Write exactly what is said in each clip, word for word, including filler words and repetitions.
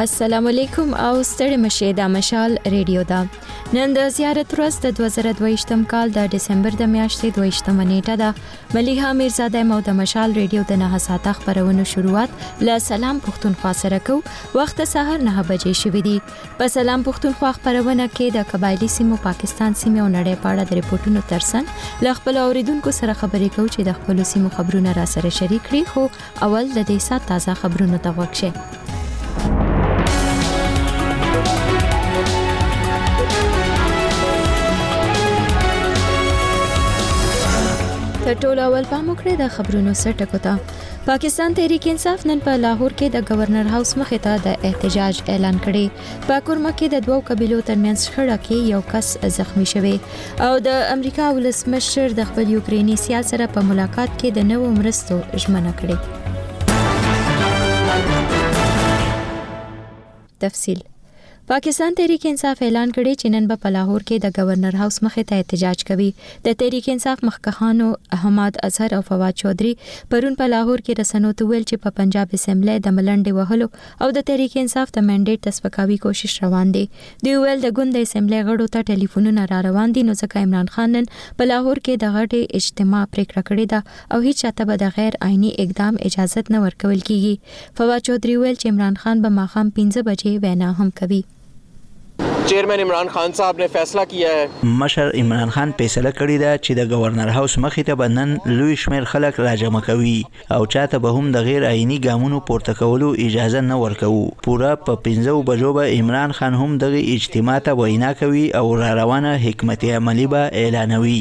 السلام علیکم او ستړي مشه د مشال ریډیو دا نن د زیارت ورځ د دوه زره دوه ویشتم کال د ډسمبر د میاشتې دوه ویشتمه نیټه ده. ملیحه میرزاده مو د مشال ریډیو د نه ساعته خبرونو شروعات له سلام پښتونخوا سره کو. وخت سحر نه بجې شوې دي. په سلام پښتونخوا خبرونه کې د قبایلی سیمو پاکستان سیمه او نړۍ په اړه د ریپورتونو ترڅنګ له خپل اوریدونکو سره خبرې کوو چې د خپل سیمو خبرونه را سره شریک کړي. خو اول د دې سات تازه خبرونو ته وګورئ. د ټولو اول پام وکړئ د خبرونو سرټکو ته. پاکستان تحریک انصاف نن په لاهور کې د گورنر هاوس مخې ته د احتجاج اعلان کړي. په کورمه کې د دوو قبیلو ترمنځ شخړه کې یو کس زخمی شوی او د امریکا ولسمشر د خپل یوکریني سیال سره په ملاقات کې د نوو مرستو ژمنه کړې. تفصیل. پاکستان تحریک انصاف اعلان کړي چې نن په لاهور کې د گورنر هاوس مخې ته احتجاج کوي. د تحریک انصاف مخکښانو احمد اظهر او فواد چودري پرون په لاهور کې رسنو ته ویل چې په پنجاب اسمبلی د ملنډې وهلو او د تحریک انصاف د منډیټ تسپکاوي کوشش روان دي. دی ویل د ګوند اسمبلی غړو ته ټلیفونونه را روان دي، نو ځکه عمران خان نن په لاهور کې د غټي اجتماع پریکړه کړې ده او هیڅ چاته به د غیر آئینی اقدام اجازه نه ورکول کیږي. فواد چودري ویل چې عمران خان به ماخام پنځه بجې وینا هم کوي. چیئرمین عمران خان صاحب نے فیصلہ کیا ہے. مشر عمران خان فیصله کړی دا چې د گورنر هاوس مخې ته بنن لوی شمیر خلک راجمع کوي او چاته به هم د غیر آئینی ګامونو پورته کولو اجازه نه ورکوي. پورا په پنځو بجو به عمران خان هم دغه اجتماع ته وینا کوي او را روانه حکمت عملی به اعلانوي.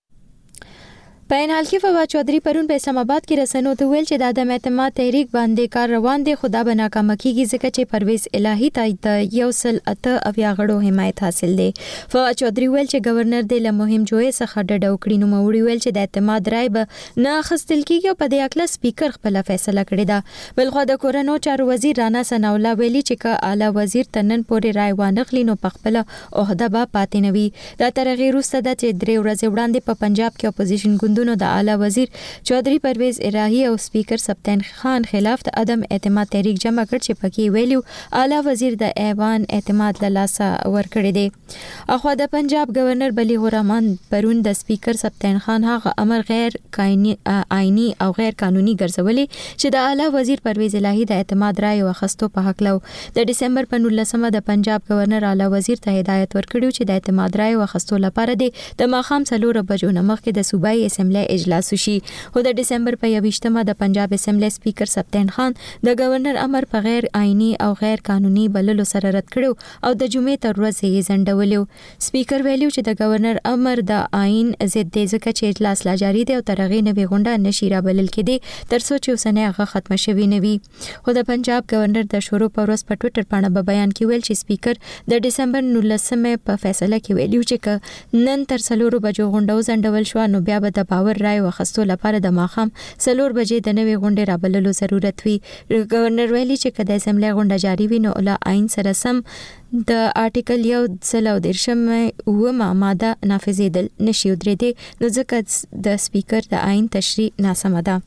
په ان حال کې فواد چودري پرون په اسلام آباد کې رسنو ته ویل چې د عدم اعتماد تحریک باندې کار روان دي، خدا به ناکام کیږي ځکه چې پرویز الهی ته یو سل اته اویا غړو حمایت حاصل دی. فواد چودري ویل چې گورنر د له مهم جوړې څخه ډډه وکړي. نو موري ویل چې د اعتماد رای به نه خستل کیږي او په دې اکله سپیکر خپل فیصله کړې ده. بلخو د کورونو چارو وزیر رانا ثنا الله ویلي چې ک اعلی وزیر تنن پورې رای وانخلی نو په خپل عہده به پاتې نوي. دا تر غیر وروسته د چې درې ورځې وړاندې په پنجاب کې اپوزیشن ګوندونو د اعلی وزیر چودري پرویز الهی او سپیکر سبتین خان خلاف د عدم اعتماد تحریک جمع کړ چې پکې ویلو اعلی وزیر د ایوان اعتماد له لاسه ورکړی دی. اخو د پنجاب گورنر بلی الرحمن پرون د سپیکر سبتین خان هغه امر غیر آئینی او غیر قانوني ګرځولې چې د اعلی وزیر پرویز الهی د اعتماد رای واخستو په حق لو. د ډسمبر په نولسمه د پنجاب گورنر اعلی وزیر ته هدایت ورکړو چې د اعتماد رای واخستو لپاره د ماخام څلور بجو نه مخکې د صوبایي اسمبلی اجلاس وشي. خو د ډسمبر په یوویشتمه د پنجاب اسمبلی سپیکر سبتین خان د گورنر امر په غیر آئینی او غیر قانوني بللو سره رد کړو او د جمعې تر ورځې یې ځنډولیو. سپیکر ویلو چې د گورنر امر د آئین ضد دی ځکه چې اجلاس لا جاری دی او تر هغې نوې غونډه نشي رابلل کېدی تر څو چې اوسنۍ هغه ختمه شوې نه وي. خو د پنجاب گورنر د شروع په ورځ په ټویټر باندې په بیان کې ویل چې سپیکر د ډسمبر نولسمه په فیصله کې ویلو چې نن تر څلورو بجو غونډه وځنډول شو نو بیا به د باور رای واخستو لپاره د ماخام څلور بجې د نوې غونډې رابللو ضرورت وي. گورنر ویلي چې کله اسمبلی غونډه جاری وي نو له آئین سره سم د آرټیکل یو سل او دیرشمه اومه ماده نافذېدل نشي ودرېدی نو ځکه د سپیکر د آئین تشریح ناسمه ده.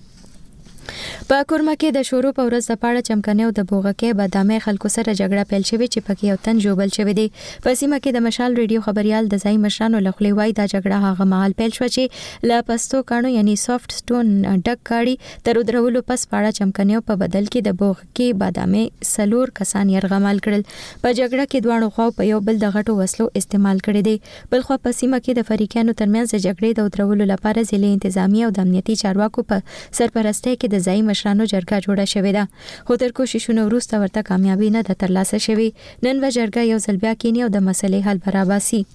په کورمه کې د شروع په ورځ د پاړه چمکنه او د بوغکې بادامه خلکو سره جګړه پیل شوې چې پکې یو تن جوبل شوی دی. په سیمه کې د مشال ریډیو خبريال د ځای مشرانو لخوا وایي دا جګړه هغه مهال پیل شو چې لا پستو کانو یعنی سافت سټون ډک کاړي تر درولو پس پاړه چمکنه په بدل کې د بوغکې بادامه سلور کسان يرغمال کړل. په جګړه کې دوه خوا په یو بل د غټو وسلو استعمال کړي دي. بل خو په سیمه کې د فریقانو ترمنځ د جګړې د درولو لپاره ځلې انتظامی او د امنیتي چارواکو په سرپرستۍ کې د ځای مشرانو جرګه جوړه شوې ده. خو تر کوششونو وروسته ورته کامیابی نه ده ترلاسه شوې. نن و جرګه یو ځل بیا کینی او د مسلې حل براباسي.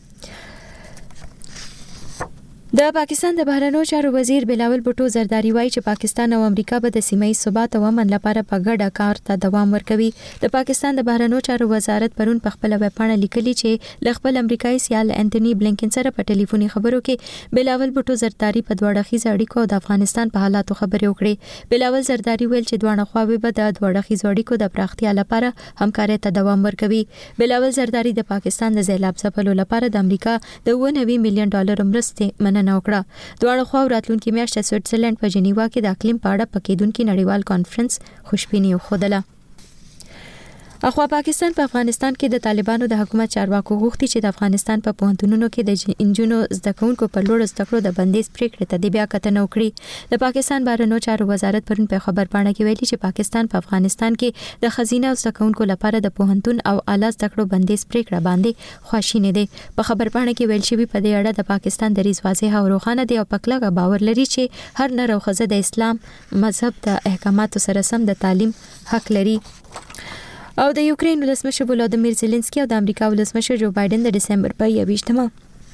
د پاکستان د بهرنیو چارو وزیر بلاول بوټو زرداری وایي چې پاکستان او امریکا به د سیمه ییز ثبات او امن لپاره په ګډه کار ته دوام ورکوي. د پاکستان د بهرنیو چارو وزارت پرون په خپل ویب پاڼه لیکلي چې ل خپل امریکایي سیال انټونی بلنکن سره په ټلیفوني خبرو کې بلاول بوټو زرداری په دوه اړخیزه اړیکو او د افغانستان په حالاتو خبرې وکړې. بلاول زرداری ویل چې دوه خواوې به د دوه اړخیزو اړیکو د پراختیا لپاره همکارۍ ته دوام ورکوي. بلاول زرداری د پاکستان د سیلاب ځپلو لپاره د امریکا د اوه نوي میلیون ډالر مرستې مننه وکړه. دواړه خوا راتلونکي میاشت سویټزرلند په جنیوا کې د اقلیم په اړه پکېدونکي نړیوال کانفرنس خوشبیني وښودله. اخوا پاکستان په افغانستان کې د طالبانو د حکومت چارواکو غوښتي چې د افغانستان په پوهنتونونو کې د انجونو زده کوونکو پر لوړ زده کړو د بندیز پریکړې ته د بیا کتنه وکړي. د پاکستان بهرنیو چارو وزارت پرون په خبر پاڼه کې ویلي چې پاکستان په افغانستان کې د خزینه او زده کوونکو لپاره د پوهنتون او اعلی زده کړو بندیز پریکړه باندې خواشینی دی. په خبر پاڼه کې ویل شوی په دې اړه د پاکستان دریځ واضح او روښانه دی او په کلکه باور لري چې هر نر او ښځه د اسلام مذهب د احکاماتو سره سم د تعلیم حق لري. او د یوکرين ولسمشر ولادیمیر زيلنسکي او د امریکا ولسمشر جو بایدن د دسمبر په یوویشتمه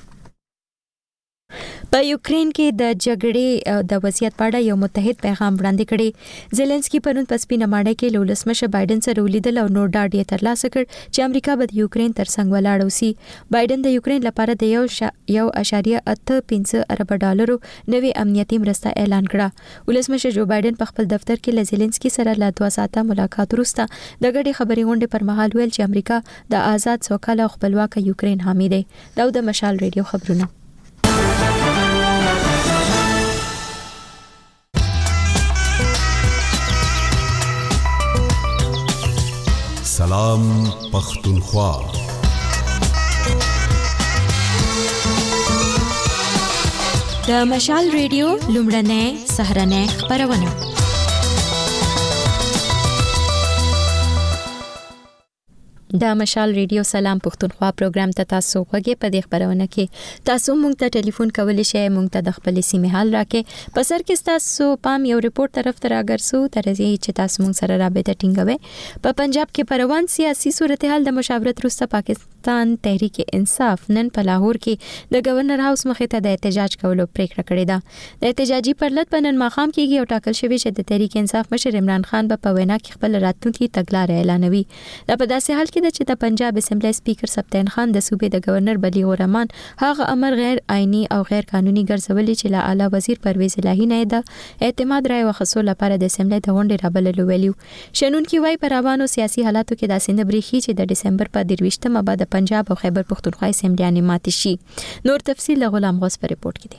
په یوکرين کې د جګړې د وضعیت په اړه یو متحد پیغام وړاندې کړي. زيلنسکي پرون په سپینه ماڼۍ کې له ولسمشر بایدن سره ولیدل او نور ډاډ یې ترلاسه کړ چې امریکا به د یوکرين ترڅنګ ولاړ اوسي. بایدن د یوکرين لپاره د یو شا... یو اشاریه اته پنځه ارب ډالرو نوې امنیتي مرسته اعلان کړه. ولسمشر جو بایدن په خپل دفتر کې له زيلنسکي سره له دوه ساعته ملاقات وروسته د غړي خبري غونډې پر مهال ویل چې امریکا د آزاد سوکاله او خپلواک یوکرين حامی دی. دا د مشال ریډیو خبرونه. سلام پختونخوا. د مشال ریډیو لومړنۍ سهرنۍ خبرونه. د مشال ریډیو سلام پختونخوا پروګرام ته تاسو غوږی په دې خبرونه کې تاسو مونږ ته ټلیفون کولی شئ مونږ ته د خپل سیمې حال راکې په سر کې تاسو پام یو ریپورت طرف ته راګرځو ترځي چې تاسو مونږ سره رابطه ټینګوي. په پنجاب کې پروان سیاسي صورتحال د مشاورت وروسته پاکستان تحریک انصاف نن په لاهور کې د گورنر هاوس مخې ته د احتجاج کولو پریکړه کړې ده. د احتجاجي پرلط په نن ماښام کېږي او ټاکل شوی چې د تحریک انصاف مشر عمران خان به په وینا کې خپل راتلونکي تګلارې اعلانوي. دا په داسې حال کې ده چې د پنجاب اسمبلی سپیکر سبتین خان د صوبې د گورنر بلیغ الرحمن هغه امر غیر آئینی او غیر قانوني ګرځولي چې له اعلی وزیر پرویز الهی نه د اعتماد رائے واخیستلو لپاره د اسمبلی د غونډې رابللو ویلو. شنونکي وايي پر روانو سیاسي حالاتو کې داسې نه بریښي چې د دسمبر په درویشتمه به د پنجاب او خیبر پختونخوا اسمبلیانې ماتې شي. نور تفصیل له غلام غوث په ریپورت کې دی.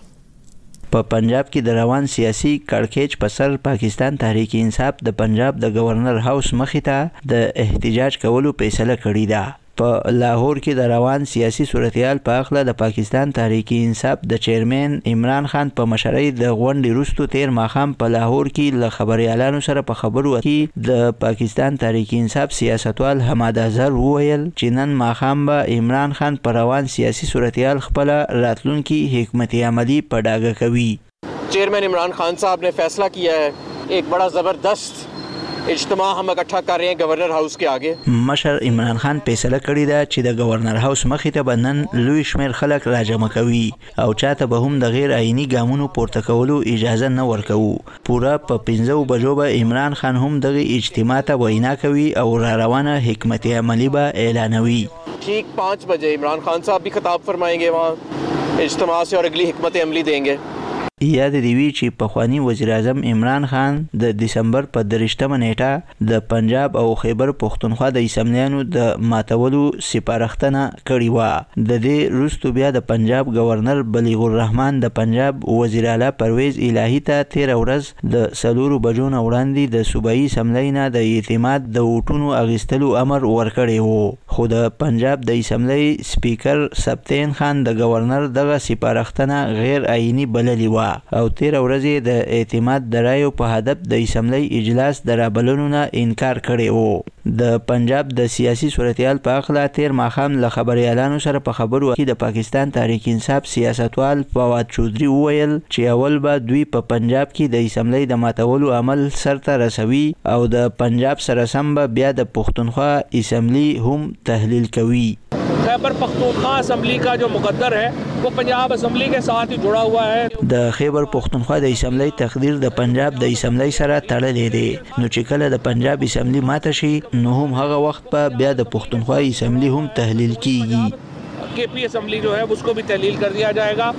په پنجاب کې د روان سیاسي کړکېچ په سر پاکستان تحریک انصاف د پنجاب د گورنر هاوس مخې ته د احتجاج کولو فیصله کړې ده. په لاهور کې د روان سیاسي صورتحال په اړه د پاکستان تحریک انصاف د چیرمن عمران خان په مشرۍ د غونډې وروسته تیر ماښام په لاهور کې له خبريالانو سره په خبرو کې د پاکستان تحریک انصاف سیاستوال حماد اظهر وویل چې نن ماښام به عمران خان په روان سیاسي صورتحال خپل راتلونکي حکمت عملی په ډاګه کوي. चेयरमैन इमरान खान साहब ने फैसला किया है एक बड़ा ज़बरदस्त اجتماع हम इकट्ठा कर रहे हैं गवर्नर हाउस के आगे. مشر عمران خان فیصله کړې ده چې د گورنر هاوس مخې ته بنن لوی شمیر خلک راجمع کوي او چاته به هم د غیر آئینی ګامونو پورته کولو اجازه نه ورکوي. پورا په پنځو بجو به عمران خان هم دغه اجتماع ته وینا کوي او را روانه حکمت عملی به اعلانوي. ठीक पाँच बजे इमरान खान साहब भी खिताब फरमाएंगे वहाँ इज्तिमा से और अगली हिकमत अमली देंगे. یاد دی وی چې پخوانی وزیر اعظم عمران خان د دسمبر په درشتمه نیټه د پنجاب او خیبر پختونخوا د اسمبلیانو د ماتولو سپارښتنه کړې و. د دې وروسته بیا د پنجاب گورنر بلیغ الرحمن د پنجاب وزیر اعلی پرویز الهی ته تیر ورځ د سلورو بجو نه وړاندې د صوبایي اسمبلی نه د اعتماد د ووټونو اخیستلو امر ورکړی و. خو د پنجاب د اسمبلی سپیکر سبتین خان د گورنر دغه سپارښتنه غیر آئینی بللی و او تیر ورځ د اعتماد د رایو په هدف د اسمبلی اجلاس د رابللو نه انکار کړی و. د پنجاب د سیاسي صورتحال په اړه تیر ماښام له خبريالانو سره په خبرو کې د پاکستان تحریک انصاف سیاستوال فواد چودري وویل چې اول به دوی په پنجاب کې د اسمبلی د ماتولو عمل سرته رسوي او د پنجاب سره سم به بیا د پختونخوا اسمبلی هم تحلیل کوي. खैबर पख्तूनख्वा असम्बली का जो मुकद्दर है वो पंजाब असम्बली के साथ ही जुड़ा हुआ है. د خیبر پختونخوا د اسمبلی تقدیر د پنجاب د اسمبلی سره تړلې دی نو چې کله د پنجاب اسمبلی ماته شي نو هم هغه وخت په بیا د پختونخوا اسمبلی هم تحلیل کیږي. के पी असम्बली जो है उसको भी तहलील कर दिया जाएगा.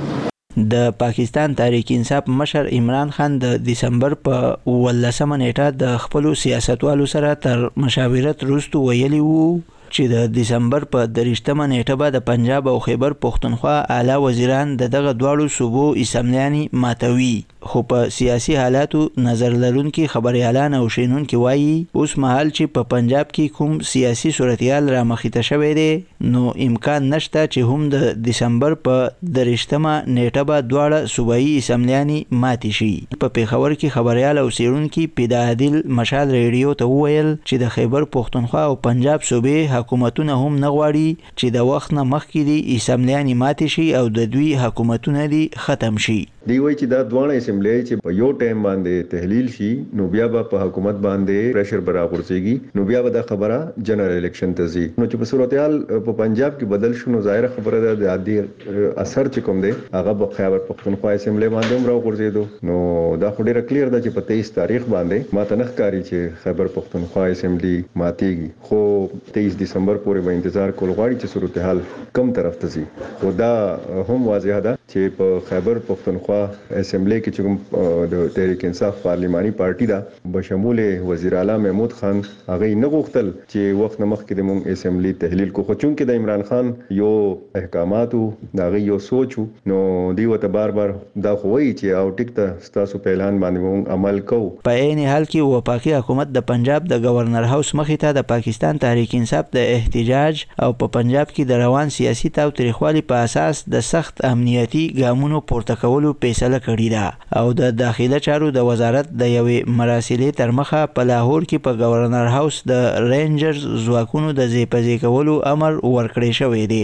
د پاکستان تحریک انصاف مشر عمران خان د دسمبر په ولسمه نیټه د خپل سیاستوالو سره تر مشاورت وروسته ویلي وو چې د دسمبر په درشتمه نیټه به د پنجاب او خیبر پختونخوا اعلی وزیران د دغه دواړو صوبو اسمبلیانې ماتوي. خو په سیاسي حالاتو نظر لرونکي خبريالان او شینونکي وایي اوس مهال چې په پنجاب کې کوم سیاسي صورتحال را مخې ته شوی دی نو امکان نشته چې هم د دسمبر په درشتمه نیټه به دواړه صوبایي اسمبلیانې ماتې شي. په پیښور کې خبريال او څېړونکي پیدا عادل مشال ریډیو ته وویل چې د خیبر پښتونخوا او پنجاب صوبې حکومتونه هم نه غواړي چې د وخت نه مخکې دي اسمبلیانې ماتې شي او د دوی حکومتونه دي ختم شي. دی وایي چې دا دواړه اسمبلی چې په یو ټایم باندې تحلیل شي نو بیا به په حکومت باندې پریشر برابرځيږي نو بیا به دا خبره جنرال الیکشن ته ځي نو چې په صورتحال په پنجاب کې بدل شو نو ظاهر خبره ده د عادي اثر چې کوم دی هغه په خیبر پښتونخوا اسمبلی باندې هم راغورځېدو نو دا خو ډیره کلیر ده چې په تیئیس تاریخ باندې ماته نه ښکاري چې خیبر پښتونخوا اسمبلی ماتېږي خو تیئیس دسمبر پورې به انتظار کول غواړي چې صورتحال کم طرف ته ځي. خو دا هم واضح ده چې په خیبر پښتونخوا اسمبلی کې چې کوم د تحریک انصاف پارلماني پارټي دا بشمول وزیر اعلی محمود خان هغه نه غوښتل چې وخت نه مخکې د مونږ اسمبلی تحلیل کو خو چونکې د عمران خان یو احکاماتو دا غي یو سوچو نو دی وته بار بار دا خوي چې او ټیک ته ستاسو په اعلان باندې مونږ عمل کوو. په عین حال کې وفاقي حکومت د پنجاب د گورنر هاوس مخې ته د پاکستان تحریک انصاف د احتجاج او په پنجاب کې د روان سیاسي تاوتریخوالي په اساس د سخت امنیتي ګامونو پورته کولو فیصله کړې ده او د داخله چارو د وزارت د یوې مراسلې تر مخه په لاهور کې په گورنر هاوس د رینجرز ځواکونو د ځای کولو امر ورکړی شوی دی.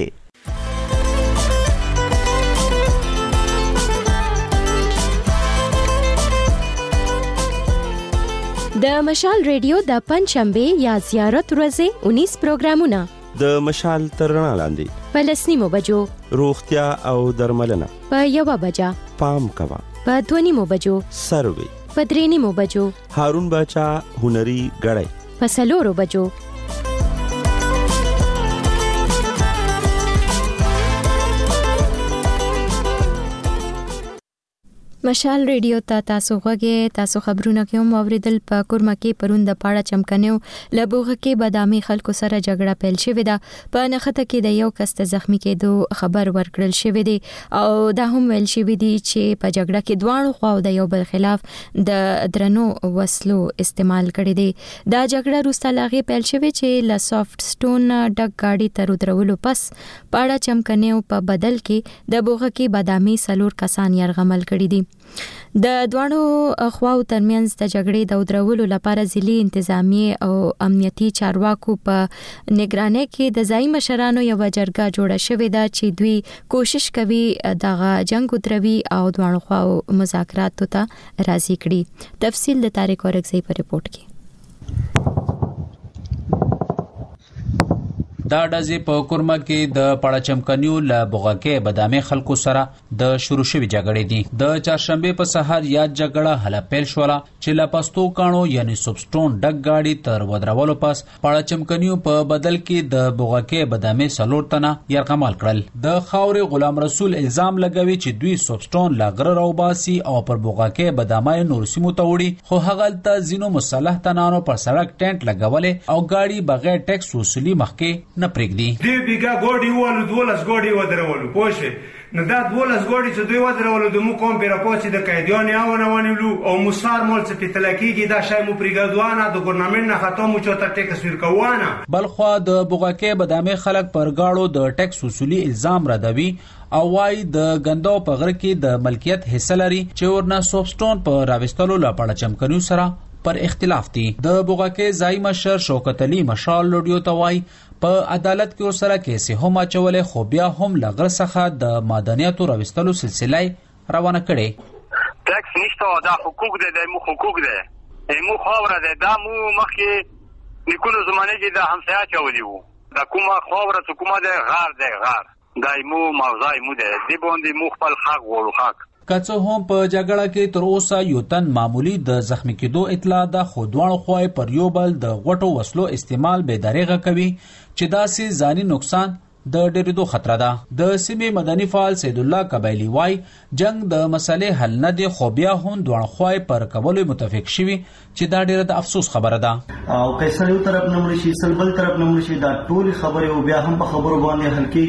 د مشال ریډیو د پنځشنبه یا زیارت ورځې انیس پروګرامونه د مشال ترنا لاندې په لسنیمو بجو روغتیا او درملنه په یوه بجه پام کوا په دوه نیمو بجو سروي په درې نیمو بجو هارون باچا هنري غړی په څلورو بجو مشال ریډیو ته تاسو غوږی تاسو خبرونه کوم اوریدل په کورما کې پرون د پاړه چمکنیو لبوغه کې بادامي خلکو سره جګړه پیل شوې ده په نخته کې د یو کس ته زخمی کېدو خبر ورکړل شوی دی او دا هم ویل شوی دی چې په جګړه کې دواړو خواو د یو بل خلاف د درنو وسلو استعمال کړي دي. دا جګړه روسته لاغي پیل شوی چې ل سافټ سټون ډک گاډي تر درولو پس پاړه چمکنیو په بدل کې د بوغه کې بادامي سلور کسان يرغمل کړي دي. د دوانو خواو ترمنځ د جګړې د ودرولو لپاره ځلي انتظامی او امنیتي چارواکو په نگرانۍ کې د ځای مشرانو یو جرګه جوړه شوې ده چې دوی کوشش کوي دغه جنگ ودروي او دوانو خواو مذاکرات ته راضي کړي. تفصیل د طارق اورکزئی په ریپورت کې. دا ډزې په کورما کې د پاړه چمکنیو له بوغکې بادامي خلکو سره د شروع شوی جګړې دي. د چهارشنبه په سحر یاد جګړه هله پیل شوله چې لا پستو کانو یعنی سبسټون ډک گاډي تر ودرولو پس پاړه چمکنیو په بدل کې د بوغکې بادامي سلور تنه يرغمال کړل. د خاورې غلام رسول الزام لګوي چې دوی سبسټون لاغره راوباسي او پر بوغکې بادامي نور سیمو ته وړي خو هغه ته زینو مصالح تنانو پر سړک ټینټ لګولې او گاډي بغیر ټیکس وصولي مخکې نه پرېږدي. دوی بیګا ګوډي ولو دولس ګوډي ودرولو پوښه نو دا دولس ګوډي چې دوی ودرولو د مو کوم پیرا پوسې د قیدیان یاونه ونیلو او مسار مول څه پتلکیږي دا شای مو پرېګدوانه د ګورنمنت نه ختمو چوته ټیکس ورکوانه. بلخوا د بوغکې بادامي خلک پر گاړو د ټیکس وصولي الزام ردوي او وايي د غندو په غره کې د ملکیت حصہ لري چې ورنه سوبسټون په راوستلو لپاره چمکنیو سره پر اختلاف دي. د بوغکې ځای مشر شوکت علي مشال لوډیو ته وايي په عدالت کې ورسره کیسې هم اچولې خو بیا هم لغړ څخه د مدنیاتو راوستلو سلسله روانه کړي. ټیکس نشته دا حقوق دي د مو حقوق دي مو خاوره ده دا مو مخکې نکونو زمانه کې د همسایا چولې وو دا کومه خاوره څه کومه ده غار ده غار دایمو موضوع مو ده دی باندې مو خپل حق ورو حق کڅو هم په جګړه کې تر اوسه یو تن معمولی د زخمی کېدو اطلاع ده خو دوه خوای پر یو بل د غټو وسلو استعمال به دریغه کوي چې داسې ځاني نقصان د ډېرېدو خطر ده. د سیمې مدني فعال سید الله قبایلی وای جنگ د مسلې حل نه دی خو بیا هم دوه خوای پر کولو متفق شوي چې دا ډېره د افسوس خبره ده او کیسه یو طرف نه مرشي سلبل طرف نه مرشي دا ټول خبره او بیا هم په خبرو باندې حل کېږي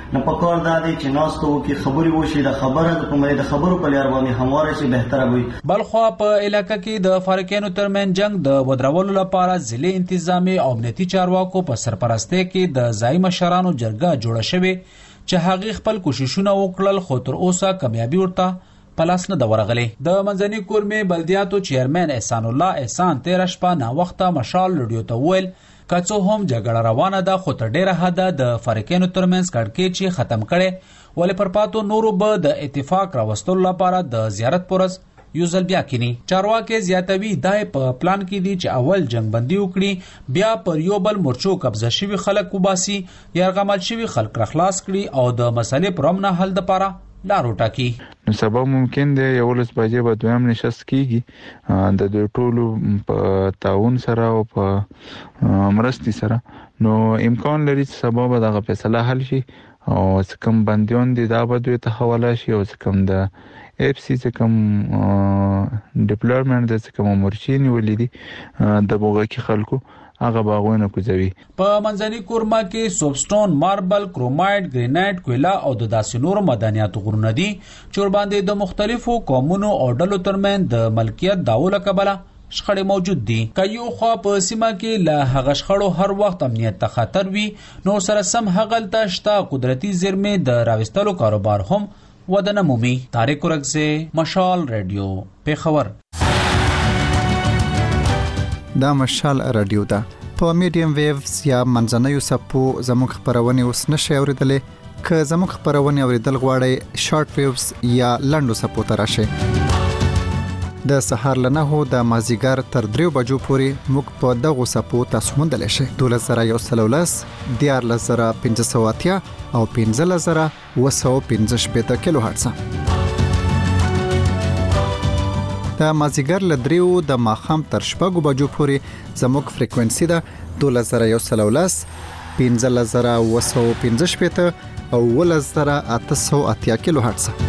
نه پکور دا دی چې ناستو کې خبري وشي د خبره د کومه د خبرو په لار باندې همواره شي بهتره وي. بلخوا په علاقې کې د فارقینو ترمن جنگ د ودرولو لپاره ضلع انتظامی او امنیتي چارواکو په سرپرستی کې د ځای مشرانو جرګه جوړه شوې چې هغه خپل کوششونه وکړل خو تر اوسه کامیابی ورته پلاس نه د ورغلي. د منځني کورمې بلدیاتو چیرمن احسان الله احسان تیر شپه نا وخته مشال لډیو ته ویل کڅو هم جګړه روانه ده خو تر ډیره حد د فارقینو ترمنځ کړکېچ چې ختم کړي ولې پر پاتو نورو به د اتفاق راوستلو لپاره د زیارت پرز یو ځل بیا کینی. چارواکي زیاتوي دای په پلان کې دي چې اول جنگ بندي وکړي بیا پر یو بل مورچو قبضه شوی خلک وباسي یا غمل شوی خلک راخلاص کړي او د مسلې پر امن حل لپاره لارو ټاکی. نو سبا ممکن دی یو لس بجې به دویم نشست کیږي د دوی ټولو په تعاون سره او په مرستي سره نو امکان لري چې سبا به دغه فیصله حل شي او څکم بندیون دي دا به دوی ته حواله شي او څکم د اف سی څکم ډیپلویمنت د څکم مورچینی ولیدي د بوغکی خلکو هغه باغونه کوزوي. په منځني کورما کې سوبسټون، ماربل، کرومایټ، ګرینایټ، کویلا او د داسې نورو معدنیاتو غرونه دي چې ور باندې د مختلفو قومونو او ډلو ترمن د ملکیت داوله کبله شخړې موجود دي. کایو خو په سیمه کې له هغه شخړو هر وخت امنیت ته خطر وي نو سره سم هغلته شته قدرتي زیرمې د راوستلو کاروبار هم ودانه مومي. طارق ورکزه، مشال رادیو، پیښور. دا مشال رادیو ده په میډیم ویوز یا منځنیو سپو زموږ خبرونه اوس نشي اوریدلې که زموږ خبرونه اوریدل غواړئ شارټ ویوز یا لنډو سپو ته راشئ. د سهار لنه هو د مازیګر تر دریو بجو پورې موږ په دغه سپو تاسو موندلی شئ. دولس زره یو سل ولس، دیارلس زره پنځه سوه اتیا او پنځلس زره اوه سوه پنځه شپېته کیلو هرټز. د مازیګر له دریو د ماښام تر شپږو بجو پورې زموږ فریکوینسي ده دولس زره یو سل ولس، پنځلس زره اوه سوه پنځه شپېته او اوولس زره اته سوه اتیا کیلو هرټز.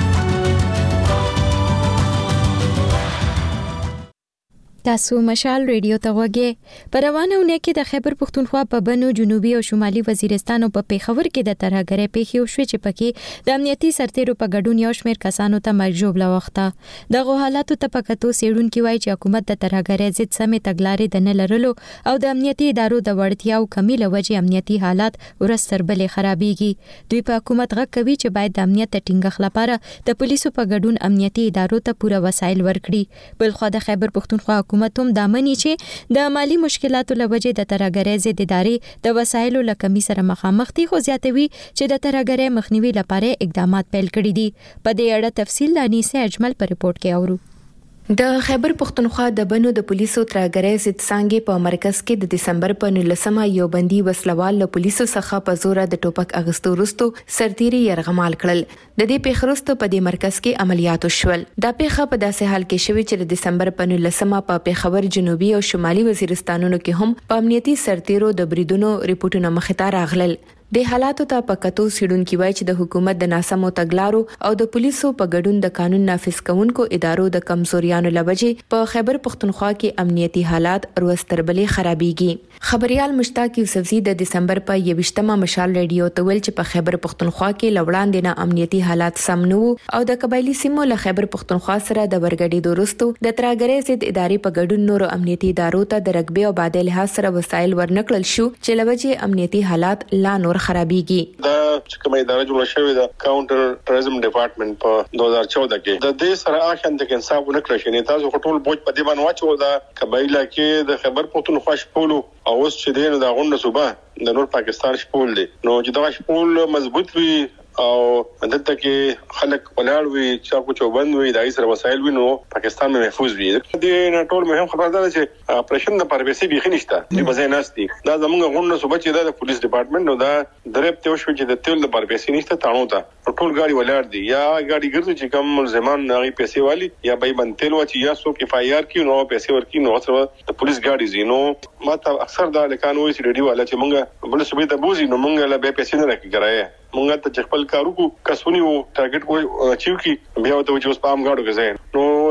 تاسو مشال ریډیو ته وګورئ. په روانه ونه کې د خیبر پښتونخوا په بنو جنوبي او شمالي وزیرستان او په پیښور کې د ترهګرۍ پیښې وشوې چې پکې د امنیتي سرتیرو په ګډون یو شمېر کسانو ته مرګ ژوبله وخته. دغه حالاتو ته په کتو څېړونکي وایي چې حکومت د ترهګرۍ ضد سمې تګلارې د نه لرلو او د امنیتي ادارو د وړتیاو کمی له وجې امنیتي حالات ورځ تر بلې خرابېږي. دوی په حکومت غږ کوي چې باید د امنیت د ټینګښت لپاره د پولیسو په ګډون امنیتي ادارو ته پوره وسایل ورکړي. بلخوا د خیبر پښتونخوا حکومت هم دا مني چې د مالی مشکلاتو له وجې د ترهګرۍ ضد ادارې د وسایلو له کمی سره مخامخ دي خو زیاتوي چې د ترهګرۍ مخنیوي لپاره اقدامات پیل کړي دي. په دې اړه تفصیل د انیسه اجمل په رپورت کې اورو. د خیبر پښتونخوا د بنو د پولیسو ترهګرۍ ضد څانګې په مرکز کې د دسمبر په نولسمه یو بندي وسلوال له پولیسو څخه په زور د ټوپک اغستو وروسته سرتیري يرغمال کړل. د دې پیښې وروسته په دې مرکز کې عملیات وشول. دا پیښه په داسې حال کې شوې چې د دسمبر په نولسمه په پیښور جنوبي او شمالي وزیرستانونو کې هم په امنیتي سرتیرو د بریدونو ریپورتونه مخې ته راغلل. د حالاتو ته په کتو څېړونکي وایي چې د حکومت د ناسمو تګلارو او د پولیسو په ګډون د قانون نافذ کوونکو ادارو د کمزوریانو له وجې په خیبر پښتونخوا کې امنیتي حالات ورځ تر بلې خرابېږي. خبريال مشتاق یوسفزي د دسمبر په یوویشتمه مشال ریډیو ته ویل چې په خیبر پښتونخوا کې له وړاندې نه امنیتي حالات سم نه وو او د قبایلي سیمو له خیبر پښتونخوا سره د ورګډېدو وروسته د ترهګرۍ ضد ادارې په ګډون نورو امنیتي ادارو ته د رقبې او بادي لحاظ سره وسایل ورنکړل شو چې له وجې امنیتي حالات لا نور خرابېږي. دا چې کومه اداره جوړه شوې ده کاونټر ټرزم ډپارټمنټ په دوه هزار چودہ کې د دې سره اخن د انصاف ونکړل شي. تاسو ټول بوج په دې باندې واچو دا قبایله کې د خیبر پښتونخوا شپولو او اوس چې دین د غونډه صوبه د نور پاکستان شپول دي نو چې دا شپول مضبوط وي او دلته کې خلک ولاړ وي چاکو چوبند وي دای سره وسایل وي نو پاکستان مې محفوظ وي. د نه ټول مهم خبره ده چې اپریشن د پربيسي بيخي نشته چې بځای ناشتي دا زموږ غونډه صوبه چې د پولیس ډپارټمنټ نو دا درېب ته شو چې د تل د پربيسي نشته تاڼو ته ټول غاړي ولاړ دي یا غاړي ګرځي چې کوم ملزمان هغه پیسې والی یا به بن تل و چې یا سو کې فایار کی نو پیسې ورکی نو سره د پولیس غاړي زینو ماته اکثر دا لکانو وي چې ریډیو والا چې مونږ بل صوبې ته بوزي نو مونږ له به پیسې نه راکړای مونږ ته خپل کارو کو کسونی وو ټارګټ کو اچیو کی بیا ته چې اوس پام غاړو کې نو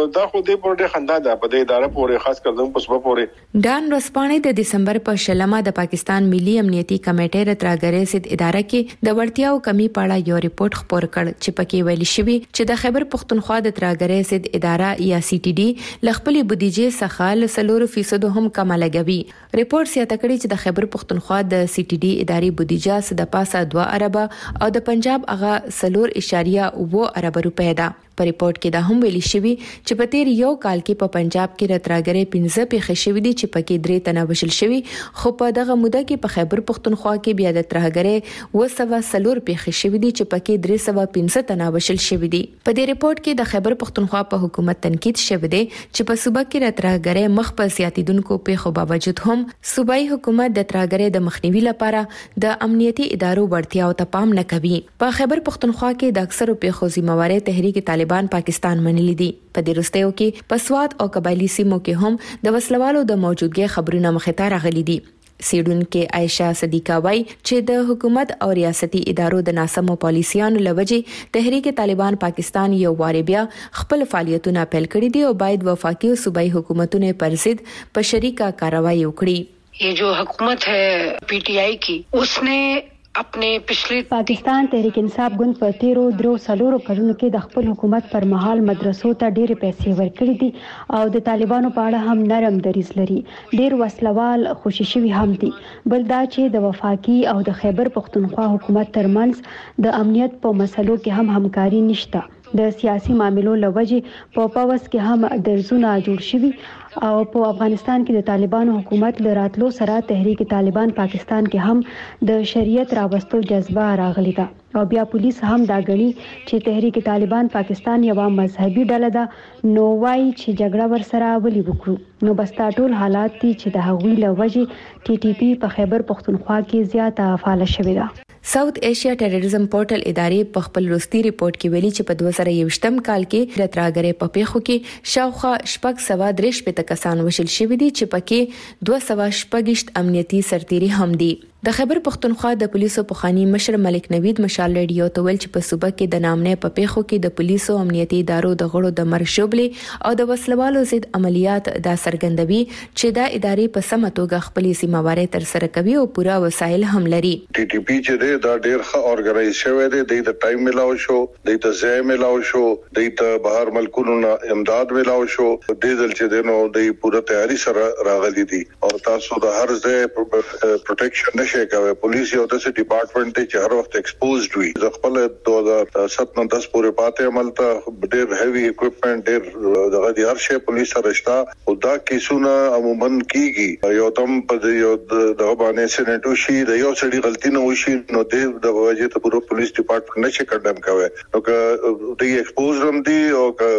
دا خو دې پورې خندا ده په دې اداره پورې خاص کر زموږ په صوبه پورې ډان ورسپانې د دسمبر په شلمه د پاکستان ملي امنیتي کمیټې راتراګرې سید اداره کې د وړتیاو کمی پاړه یو ریپورت خپور کړ چې پکې ویل شوی چې د خیبر پختونخوا د تراګرې سید اداره یا سی ټي ډي لخپل بودیجه څخه لسلور فیصد هم کم لګوي. ریپورت سیاته کړی چې د خیبر پختونخوا د سی ټي ډي ادارې بودیجه د پاسه دوه ارب او د پنجاب هغه سلور اشاریه اوه ارب روپے ده. په ریپورت کې دا هم ویل شوی چې په تیر یو کال کې په پنجاب کې راتراګرې پنځه پیښې شوې دي چې پکې درې تنه وشل شوی، خو په دغه موده کې په خیبر پختونخوا کې بیا د تراګرې وسوه سلور پیښې شوې دي چې پکې درې سوه پنځه تنه وشل شوی دي. په دې ریپورت کې د خیبر پختونخوا په حکومت تنقید شوی دی چې په صوبه کې راتراګرې مخ په سیاتیدونکو پیښو باوجود هم صوبایي حکومت د تراګرې د مخنیوي لپاره د امنیتي ادارو وړتیاو ته پام نه کوي. په خیبر پختونخوا کې د اکثرو پیښو ذمہواری تحریک طالبان پاکستان منلي دي. په دې وروستیو کې په سواد او قبایلی سیمو کې هم د وسلوالو د موجودګۍ خبرونه مخې ته راغلي دي. سیډونکو عائشہ صدیقہ وای چې د حکومت او ریاستي ادارو د ناسمو پالیسیانو لوجې تحریک طالبان پاکستان یو واری بیا خپل فعالیتونه پیل کړي دي او باید وفاقي او صوبایي حکومتونو پر ضد په شریکه کاروایی وکړي. ये जो हुकूमत है पीटीआई की उसने अपने पिछले पाकिस्तान तहरीक इंसाफ गुند په تیرو درو سلورو کلونو کې د خپل حکومت پر مهال مدرسو ته ډېر پیسې ورکړي دي او د طالبانو په اړه هم نرم دریځ لري. ډېر وسلوال خوشي شوي هم دي. بل دا چې د وفاقي او د خیبر پختونخوا حکومت ترمنځ د امنیت په مسلو کې هم همکاري نشته. د سیاسي معاملو لوجې په پاوس کې هم درزونه جوړ شوي او په افغانستان کې د طالبانو حکومت له راتلو سره تحریک طالبان پاکستان کې هم د شریعت راوستو جذبه راغلی ده او بیا پولیس هم دا غني چې تحریک طالبان پاکستان یو مذهبي ډله ده نو وای چې جګړه ورسره ولي وکړو. نو بس تا ټول حالات دي چې د هغوی له وجې ټي ټي پی په خیبر پختونخوا کې زیاته فعال شوې ده. ساوث ایشیا ټیرریزم پورټل ادارې په خپل وروستي ریپورت کې ویلي چې په دوه زره یوویشتم کال کې د تراګرې په پیښو کې شاوخوا شپږ سوه درې شپېته کسان وشل شوي دي چې پکې دوه سوه شپږ امنیتي سرتیري هم دي. د خیبر پختونخوا د پولیسو پخوانی مشر ملک نوید مشال ریډیو ته ویل چې په صوبه کې د نامنې په پیښو کې د پولیسو امنیتي ادارو د غړو د مرګ شوبلې او د وسلوالو ضد عملیات دا څرګندوي چې دا ادارې په سمه توګه خپلې ذمہواری تر سره کوي او پوره وسایل هم لري. ټي ټي پی چې دی دا ډېر ښه اورګنایز شوی دی. د ټایم ملاو شو، د ځای ملاو شو، د بهر ملکونو نه امداد ملاو شو. د دل چې دی نو د پوره تیاری سره راغلي دي او تاسو د هر ځای پروټیکشن کوي. پولیس یو داسې ډپارټمنټ دی چې هر وخت ایکسپوزډ وي. د خپل دوه هزار سات نه دس پورې پاتې عمل ته ډېر هیوی اکوپمنټ ډېر دغه د هر شی پولیس سره شته او دا کیسونه عموما کیږي. یو تم په یو دغه باندې سېنټو شي د یو سړي غلطي نه وشي نو د وجه ته پوره پولیس ډپارټمنټ نشي کډم کوي. نو که د ایکسپوز هم دي او که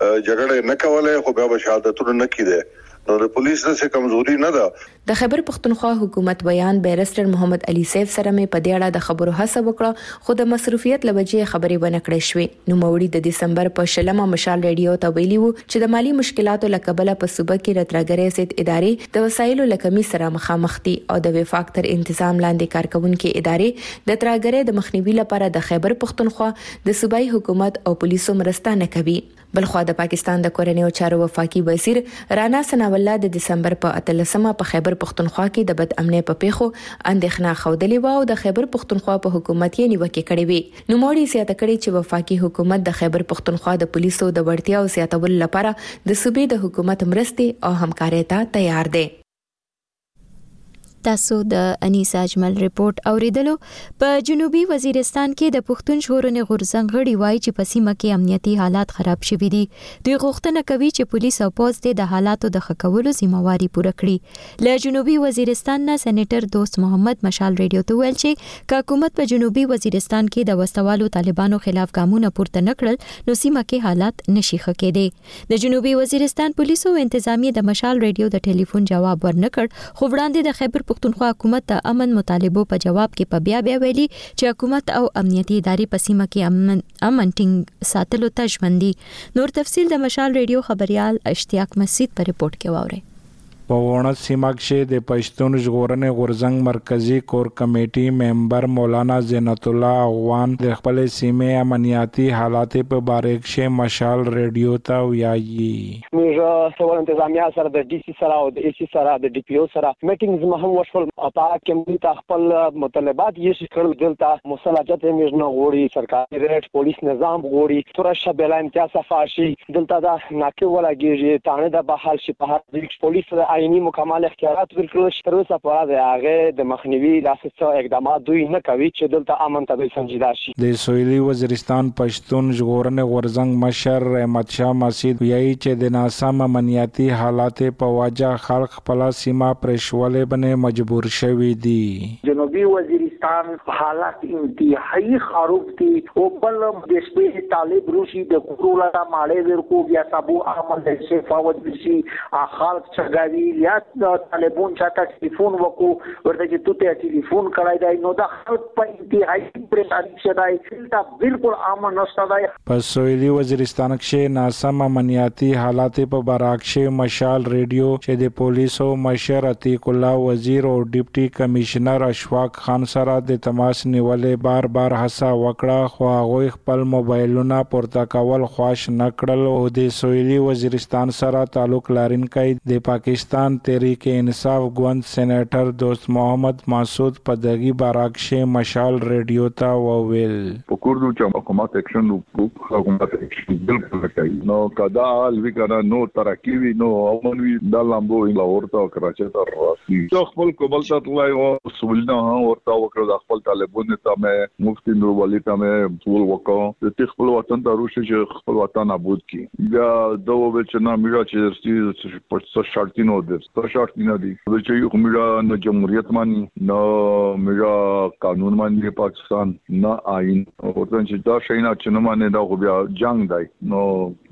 جګړه نه کولای خو بیا به شهادتونه نه کیده نو د پولیس څخه کمزوري نه ده. د خیبر پختونخوا حکومت بیان بیرسټر محمد علي سیف سره مې په دې اړه د خبرو هڅه وکړه خو د مصروفیت لوجې خبرې ونه کړې شوې. نو موري د دسمبر په شلمه مشال ریډیو ته ویلي وو چې د مالی مشکلاتو لکبله په صوبه کې راتراګرې سید ادارې د وسایلو لکمي سره مخامخ دي او د وفاق تر انتظام لاندې کارکونکو ادارې د تراګرې د مخنیوي لپاره د خیبر پختونخوا د صوبایي حکومت او پولیسو مرسته نه کوي. بلخوا د پاکستان د کورنیو چارو وفاقي وزیر رانا ثناء الله د دسمبر په اتلسمه په خیبر پختونخوا کې د بد امنۍ په پیښو اندېښنه خوده و او د خیبر پختونخوا په حکومت یې نیوکه کړې وي. نو موري زیاته کړې چې وفاقي حکومت د خیبر پختونخوا د پولیسو د وړتیا او زیاتولو لپاره د صوبې د حکومت مرستې او همکارۍ ته تیار دی. تاسو د انیسا اجمل ریپورت اوریدلو. په جنوبي وزیرستان کې د پښتون ژغورنې غورځنګ غړي وایي چې په سیمه کې امنیتي حالات خراب شوي دي. دوی غوښتنه کوي چې پولیس او پوځ د حالاتو د ښه کولو ذمہواری پوره کړي. له جنوبي وزیرستان نه سېنیټر دوست محمد مشال ریډیو ته ویل چې که حکومت په جنوبي وزیرستان کې د وسوالو طالبانو خلاف ګامونه پورته نه کړل نو سیمه کې حالات نشي ښه کېدی. د جنوبي وزیرستان پولیسو انتظامیه د مشال ریډیو د ټلیفون جواب ورنکړ خو وړاندې د خیبر پختونخوا حکومت د امن مطالبو په جواب کې په بیا بیا ویلي چې حکومت او امنیتي ادارې په سیمه کې امن امن ټینګ ساتلو ته ژمن دي. نور تفصیل د مشال ریډیو خبريال اشتیاق مسجد په ریپورت کې واوري. په وړاندې سیمه کې د پښتون ژغورنې غورځنګ مرکزی کور کمیټي ممبر مولانا زینت الله افغان د خپل سیمې امنیتي حالات په باره کې مشال ریډیو ته ویایي. موږ سوال انتظامیه سره د ډي سي سره او د ای سي سره د ډي پی او سره میټینګز مهم وشول او په کې موږ خپل مطالبات یې شکل دلته مصالحت موږ نه غوړي سرکاري ریټ پولیس نظام غوړي ترشه بل امتیاز صفاشي دلته دا ناکه ولاږي تانه د بحال شي په هر پولیس آئینی مکمل اختیارات ورکړل شي تر اوسه پورې د هغه د مخنیوي لاسه اقدامات دوی نه کوي چې دلته امن ته سنجیده شي. د سویلي وزیرستان پښتون ژغورنې غورځنګ مشر احمد شاه مسعود وایي چې د ناسم امنیتي حالات په وجه خلک خپل سیمه پرېښولې باندې مجبور شوي دي. جنوبي وزیرستان حالات انتهایی خراب دي او بل د شپې طالب روشي د کورولا ماړې ورکو بیا تابو عمل د شفاوت شي خلک چګاوي یا د طالبون چاته ټلیفون وکړو ورته چې تو ته ټلیفون کړای دی نو د خلک په انتهایی پریشانی شدای دا بالکل امن نشته دی. په سویلي وزیرستان کې ناسم امنیتي حالات په براکشه مشال ریډیو چې د پولیسو مشر عتیق الله وزیر او ډیپټي کمشنر اشفاق خان سره د تماس نیولې بار بار هڅه وکړه خو هغه خپل موبایلونه پورته کول خوښ نکړل او د سویلي وزیرستان سره تعلق لرونکي د پاکستان تحریک انصاف ګوند سېنیټر دوست محمد مسعود په دغه باراکشه مشال ریډیو ته وویل په کوردو چې حکومت اکشن وکړو حکومت اکشن بالکل کوي نو کدا الوی کنه نو ترقی نو امنوي د لامبو لاهور ته کراچي ته راسي څو خپل کوبل ته تلای او سولنه ورته وکړو د خپل طالبونو ته مې مفتي نور ولی ته مې ټول وکړو د خپل وطن ته روشي چې خپل وطن ابود کی بیا دوه چې نه میرا چې په شرطي نو د څه شرطي نه دي چې یو میرا نو جمهوریت مانی نو میرا قانون مانی پاکستان نه آئین ورته چې دا شي نه چې نه مانی دا خو بیا جنگ دی نو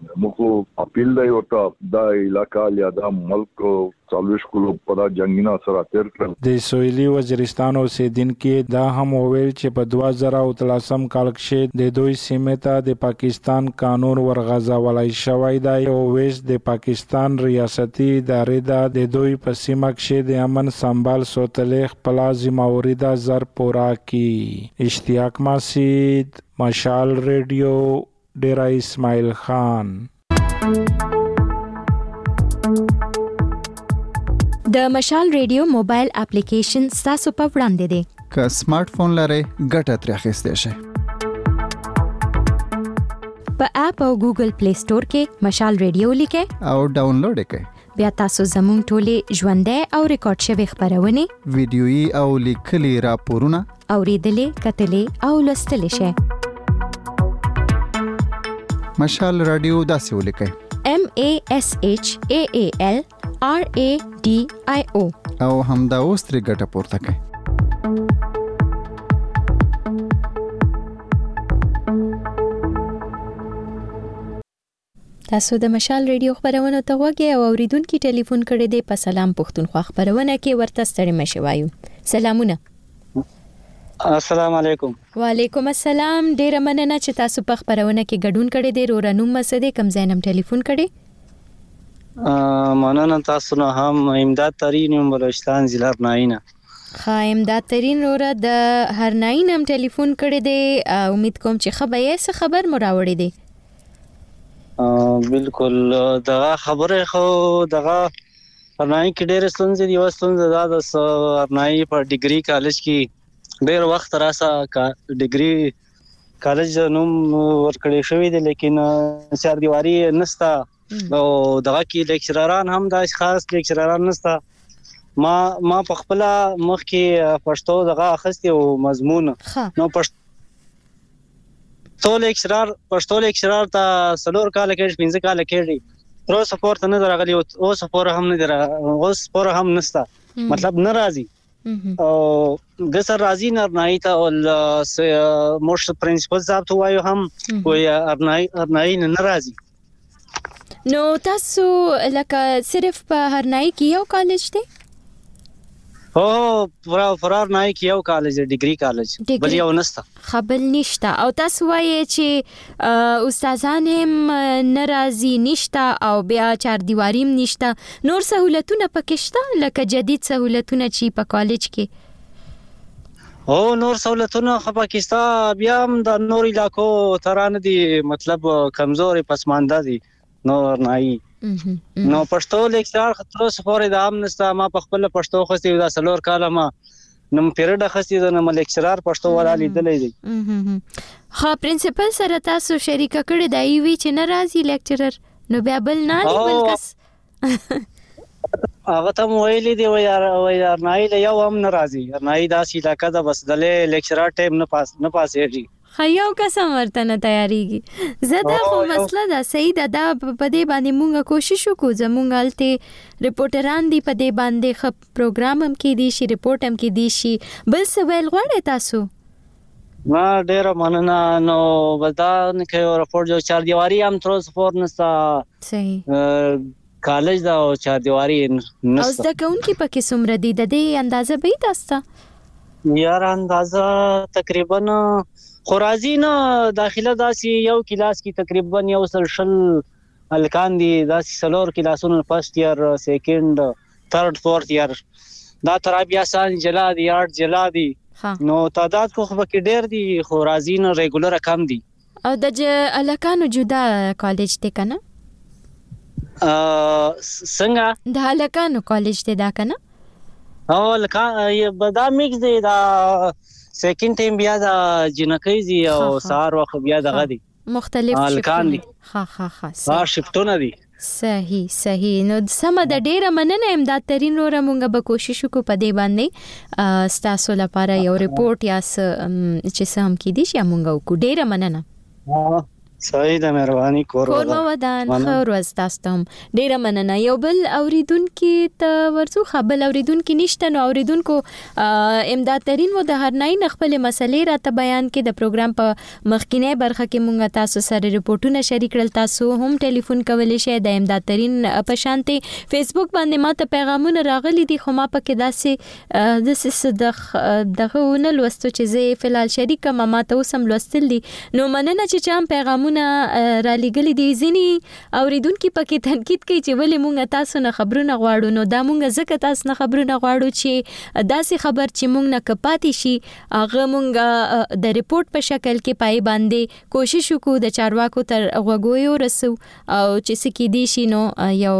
موږ اپیل دی ورته دا علاقہ یا دا ملک څلويش کولو په دا جنگینا سره تیر کړل. د سویلي وزیرستان اوسیدونکو دا هم وویل چې په دوه زره او تلسم کال کې د دوی سیمې ته د پاکستان قانون ورغځولای شوی دی او ویش د پاکستان ریاستي ادارې د دوی په سیمه کې د امن سنبال ساتلې خپل ذمہواری ده زر پورا کی. اشتیاق مسعود مشال ریډیو ډیرا اسماعیل خان. د مشال ریډیو موبایل اپلیکیشن تاسو په وړاندې دی. که سمارټ فون لرئ ګټه ترې اخیستی شئ. په اپ او ګوګل پلی سٹور کې مشال ریډیو لیکئ او ډاونلوډ کړئ. بیا تاسو زموږ ټولې ژوندۍ او ریکارډ شوي خبرونه ویډیويي او لیکلي راپورونه اوریدلې کتلې او لوستلې شئ. مشال رادیو داسې ولیکئ M A S H A A L R A D I O او همدا اوس ترې ګټه پورته کړئ. تاسو د مشال ریډیو خبرونه ته وګورئ او اوریدونکو ټلیفون کړي دی په سلام پښتونخوا خبرونه کې ورته ستړي مشي وایو. سلامونه. السلام علیکم. وعلیکم السلام. ډیره مننه چې تاسو په خبرونه کې ګډون کړي دی. رورانوم مسده کم زینم ټلیفون کړي. مننه تاسو نه هم امداد ترین بلوچستان ضلع هرناینه. ها امداد ترین رورا د هرناینم ټلیفون کړي دی. امید کوم چې خبره څه خبر مو راوړی دی. بالکل دغه خبره خو دغه هرنای کې ډېر ستونزې دي. وستونزه دا د هرنای په ډیګري کالج کې ډېر وخت راسه ډیګري کالج نوم ورکړی شوی دی لیکن چار دیواری نستا او دغه کې لیکچرران هم د خاص لیکچرران نستا. ما ما په خپل مخ کې پښتو دغه اخستي او مضمون نو پښتو لیکچرر پښتو لیکچرر ته سلور کال کې پنځه کال کې رو سپورت نه درغلی او سپور هم نه در او سپور هم نستا مطلب ناراضي او ګسر راضي نه نه ته او موش پرنسپل صاحب ته وایو هم وای ارنای ارنای نه ناراضي. نو تاسو لکه صرف په هرنای کې یو کالج دی؟ او فرار نایک یو کالج ډیګری کالج بل یو نسته خبل نشته او تاسو وایي چې استادان هم ناراضي نشته او بیا چار دیواریم نشته نور سہولتونه پکې شته لکه جدید سہولتونه چې په کالج کې او نور سہولتونه خو پاکستان بیا هم د نور علاقو ترانه دي مطلب کمزوري پسمانده دي نور نای نو پښتو لیکچر خطر سفورې د عام نستا ما په خپل پښتو خسي دا سلور کاله ما نم پیریډ خسي د نم لیکچرار پښتو ولا لیدلې دي خو پرنسپل سره تاسو شریک کړی دی وی چې ناراضي لیکچرر نو بیا بل نه بل کس هغه ته ویلې دی وای یار نه یو هم ناراضي نه دا سی علاقہ دا بس د لیکچرار ټیم نه پاس نه پاسېږي خیاو قسم ورته نه تیاریږي زدا خو مسله دا صحیح ده دا په دې باندې مونږه کوشش وکړو زمونږ الته ریپورټران دی په دې باندې خپ پروګرام هم کې دي شي ریپورت هم کې دي شي بل څه ویل غواړئ تاسو ما ډېر مننه نو ودا نه کوي ریپورت جو چار دیواری هم تر اوسه فور نستا صحیح کالج دا چار دیواری نستا اوس دا کوم کې پکې څومره دي د دې اندازه به تاسو یار اندازه تقریبا خورازی نه داخله داسي یو کلاس کې تقریبا یو سل شل الکان دي داسي سلور کلاسونو فرست ایئر سیکنډ تھرد فورث ایئر دا تر بیا سان جلا دي آرټ جلا دي نو تعداد کو خو کې ډېر دي خورازی نه ریګولر کم دي او د الکانو جدا کالج ته کنه ا څنګه د الکانو کالج ته دا کنه او الکان بدا میکس دي دا سیکنډ ټیم بیا د جنکې زی او سار وخت بیا دغه دي مختلف الکان دي ها ها ها سار شفټونه دي صحیح صحیح نو سم د ډیره مننه امداد ترين رو مونږ به کوشش وکړو په دې باندې ستاسو لپاره یو ریپورت یا چې سم کې دي چې مونږ وکړو ډیره مننه صحیح ده مهرباني کور کور ودان خیر واستاستم ډیره مننه یو بل اوریدونکو ته ورڅو خبل اوریدونکو نشته نو اوریدونکو امداد ترين مو د هرنای خپل مسلې راته بیان کې د پروګرام په مخکینه برخه کې مونږ تاسو سره ریپورتونه شریک کړل تاسو هم ټلیفون کولای شئ د امداد ترين په شانتي فیسبوک باندې ماته پیغامونه راغلي دي خو ما پکې داسې د سس دغه ونه لوستو چې زه فلال شریک ما ماته وسم لوستل دي نو مننه چې چم پیغام را لګلې دي ځینی اوریدونکو پکې تنقید کوي چې ولې مونږ تاسو نه خبرونه غواړو نو دا مونږ ځکه تاسو نه خبرونه غواړو چې داسې خبر چې مونږ نه کپاتې شي هغه مونږ د ریپورت په شکل کې پای باندې کوشش وکړو د چارواکو تر غوږو رسو او چې سکی دي شي نو یو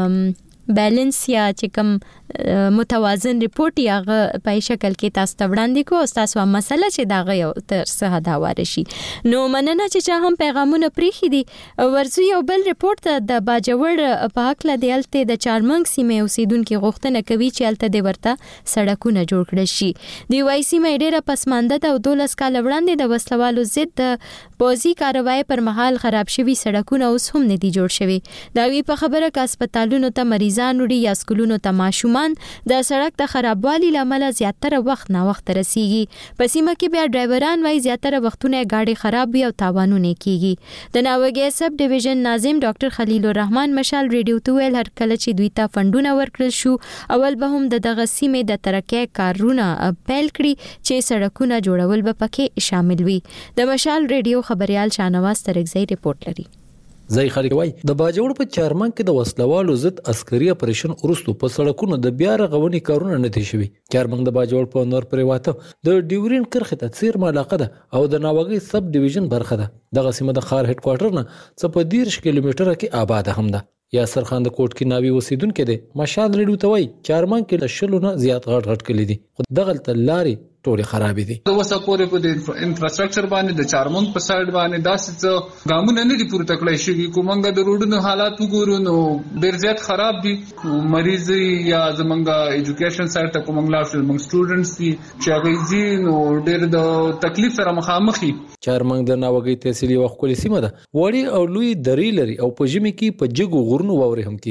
بیلنس یا چې کوم متوازن ریپورت یا په شکل کې تاسو ته وړاندې کو تاسو هم مسله چې دا غو تر څه حد واره شي نو مننه چې هم پیغامونه پریخي دي ورزو یو بل ریپورت د باجوړ په حق له دلته د چارمنګ سیمه اوسیدونکو غوښتنه کوي چې الته د ورته سړکونه جوړ کړي شي دی وای سیمه ډیره پسمانده ده او دولس کال وړاندې د وسلوالو ضد د پوزي کاروای پر مهال خراب شوی سړکونه اوس هم نه دي جوړ شوی دا وی په خبره ک هسپتالونو ته مریضان وړي یا سکولونو ته ماشومان د سړک د خرابوالي لامل زیاتره وخت نه وخت رسیږي په سیمه کې بیا ډرایوران وای زیاتره وختونه گاډي خراب وي او تاوانونه کیږي د ناوګي سب ډیویژن ناظم ډاکټر خلیل الرحمن مشال ریډیو تویل هر کله چې دوی ته فندونه ورکړل شو اول به هم د دغه سیمه د ترقې کارونه پیل کړي چې سړکونه جوړول به پکې شامل وي د مشال ریډیو خبريال شانواز ترغزی ریپورت لري ځای خلک وای د باجوړ په چارمن کې د وسلوالو ضد عسکري اپریشن ورستو په سړکونو د بیا رغونې کارونه نه دي شوي چارمن د باجوړ په نور پرې واته د ډیورین کرخه ته څیر علاقه ده او د ناوګي سب ډیویژن برخه ده دغه سیمه د خار هډ کوارټر نه څه په دیرش کیلومتره کې آباد هم ده یاسر خان د کوټ کې ناوی اوسیدونکو دی مشال ریډیو ته وای چارمن کې د شلو نه زیات غټ غټ کلی دي خو دغه تلاري ټوله خراب دي د وسه پورې په د انفراستراکچر باندې د چارمن په سایډ باندې داسې ګامونه نه دي پوره تکړه شي کومنګ د روډونو حالات وګورو نو ډیر زیات خراب دي مریض یا زمونږه ایجوکیشن سایډ ته کومنګ لا موږ سټوډنټس دي چې هغه زی نو ډیر د تکلیف سره مخامخي چارمن د ناوګي تحصیلي وخت کولې سیمه ده وړي او لوی درې لري او په ژمي کې په جګو غرونو ووري هم کیږي